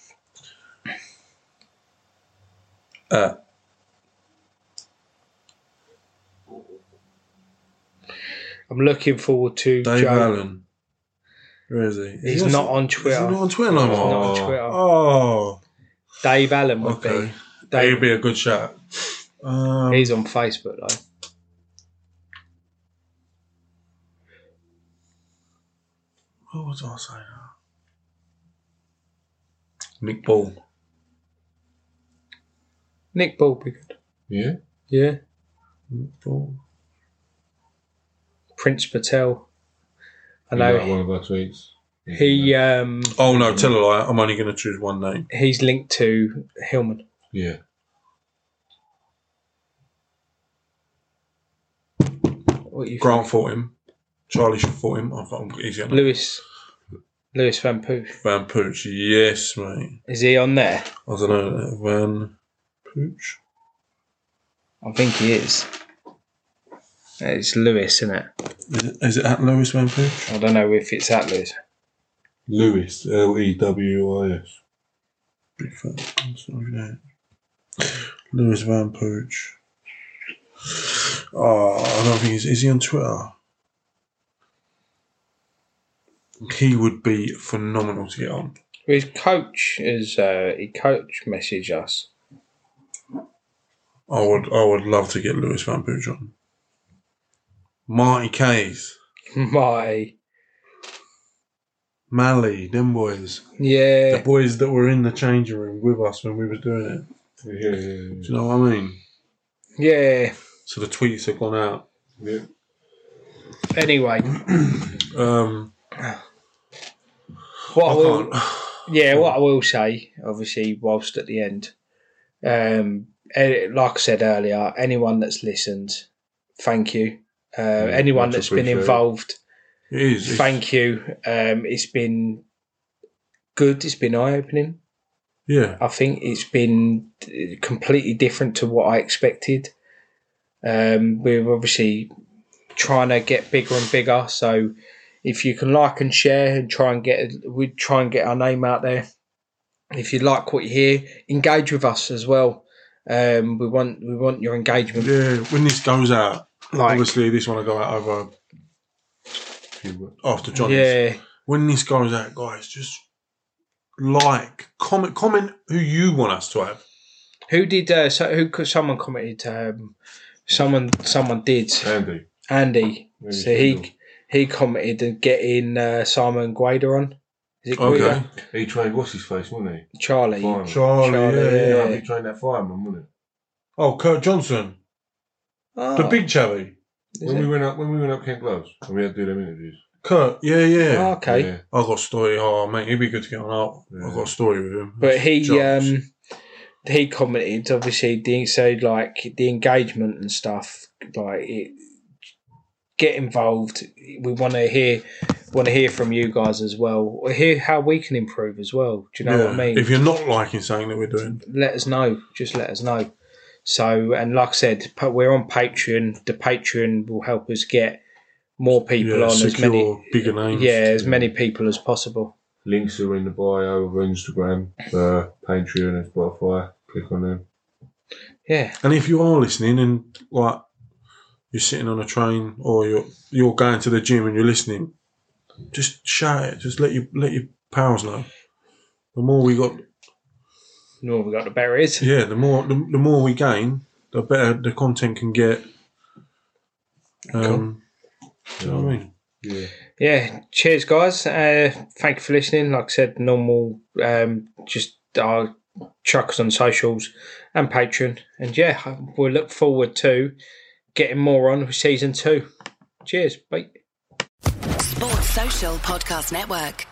At I'm looking forward to Dave Joe. Allen. Where is he? He's Is not he- on Is Twitter. he not on Twitter no He's more? not on Twitter. Oh, Dave Allen would okay. be. That Dave, would be a good shout. Um, he's on Facebook though. what was I saying? Nick Ball. Nick Ball would be good. Yeah? Yeah. Nick Ball. Prince Patel. I You know like one of our tweets. he um Oh no, tell a lie. I'm only going to choose one name. he's linked to Hillman. Yeah. What you Grant fought him. Charlie should fought him. I thought he's think? going to. Lewis Lewis Van Pooch. Van Pooch. Yes, mate. Is he on there? I don't know. Van Pooch. I think he is. It's Lewis, isn't it? Is it, is it at Lewis Van Pooch? I don't know if it's at Lewis. Lewis, L E W I S. Big fan. Sorry, yeah. Lewis Van Pooch. Oh, I don't think he's. Is he on Twitter? He would be phenomenal to get on. His coach is uh, he coach messaged us. I would. I would love to get Lewis Van Pooch on. Marty Kays, My Mally, them boys, yeah, the boys that were in the changing room with us when we was doing it. Yeah, yeah, yeah. Do you know what I mean? yeah. So the tweets have gone out. yeah. Anyway, Um, what I I will, can't. yeah, what I will say, obviously, whilst at the end, um, eh, like I said earlier, anyone that's listened, thank you. Uh, anyone much that's been appreciated. involved, It is. It's- thank you. Um, it's been good. It's been eye opening. Yeah. I think it's been completely different to what I expected. Um, we're obviously trying to get bigger and bigger. So if you can like and share and try and get, we try and get our name out there. If you like what you hear, engage with us as well. Um, we want we want your engagement. Yeah. When this goes out, Like- obviously this one will go out over after Johnny's. Yeah, When this goes out, guys, just like, comment, comment who you want us to have. who did? Uh, so who? could- Someone commented. Um, someone someone did. Andy. Andy. Yeah, So you he should he commented and getting uh, Simon Guida on. Is it Okay. Guida? He trained, what's his face, wasn't he? Charlie. Fireman. Charlie, Charlie, yeah, yeah. yeah. Yeah, he trained that fireman, wasn't Oh, Kurt Johnson, Oh, the big chavvy. it? is When it? we went up, when we went up Kent Gloves, and we had to do them interviews. Kurt, yeah, yeah. Oh, okay. Yeah. I got a story. Oh, mate, he'd be good to get on up. Yeah. I got a story with him. But he Jokes. um he commented obviously the so like the engagement and stuff like it get involved. We want to hear want to hear from you guys as well. Or hear how we can improve as well. Do you know Yeah. what I mean? If you're not liking something that we're doing, let us know. Just let us know. So, and like I said, we're on Patreon. The Patreon will help us get more people yeah, on, as secure many bigger names. yeah, as many people as possible. Links are in the bio of Instagram, uh, Patreon and Spotify. Click on them. Yeah, And if you are listening and like you're sitting on a train or you're you're going to the gym and you're listening, just shout it. Just let you let your pals know. The more we got, the more we got, the better it is. yeah, the more the, the more we gain, the better the content can get. Um, do you know what I mean? Yeah. Yeah, cheers, guys. Uh, thank you for listening. Like I said, normal, um, just uh, chuck us on socials and Patreon. And yeah, we'll look forward to getting more on with season two. Cheers. Bye. Sports Social Podcast Network.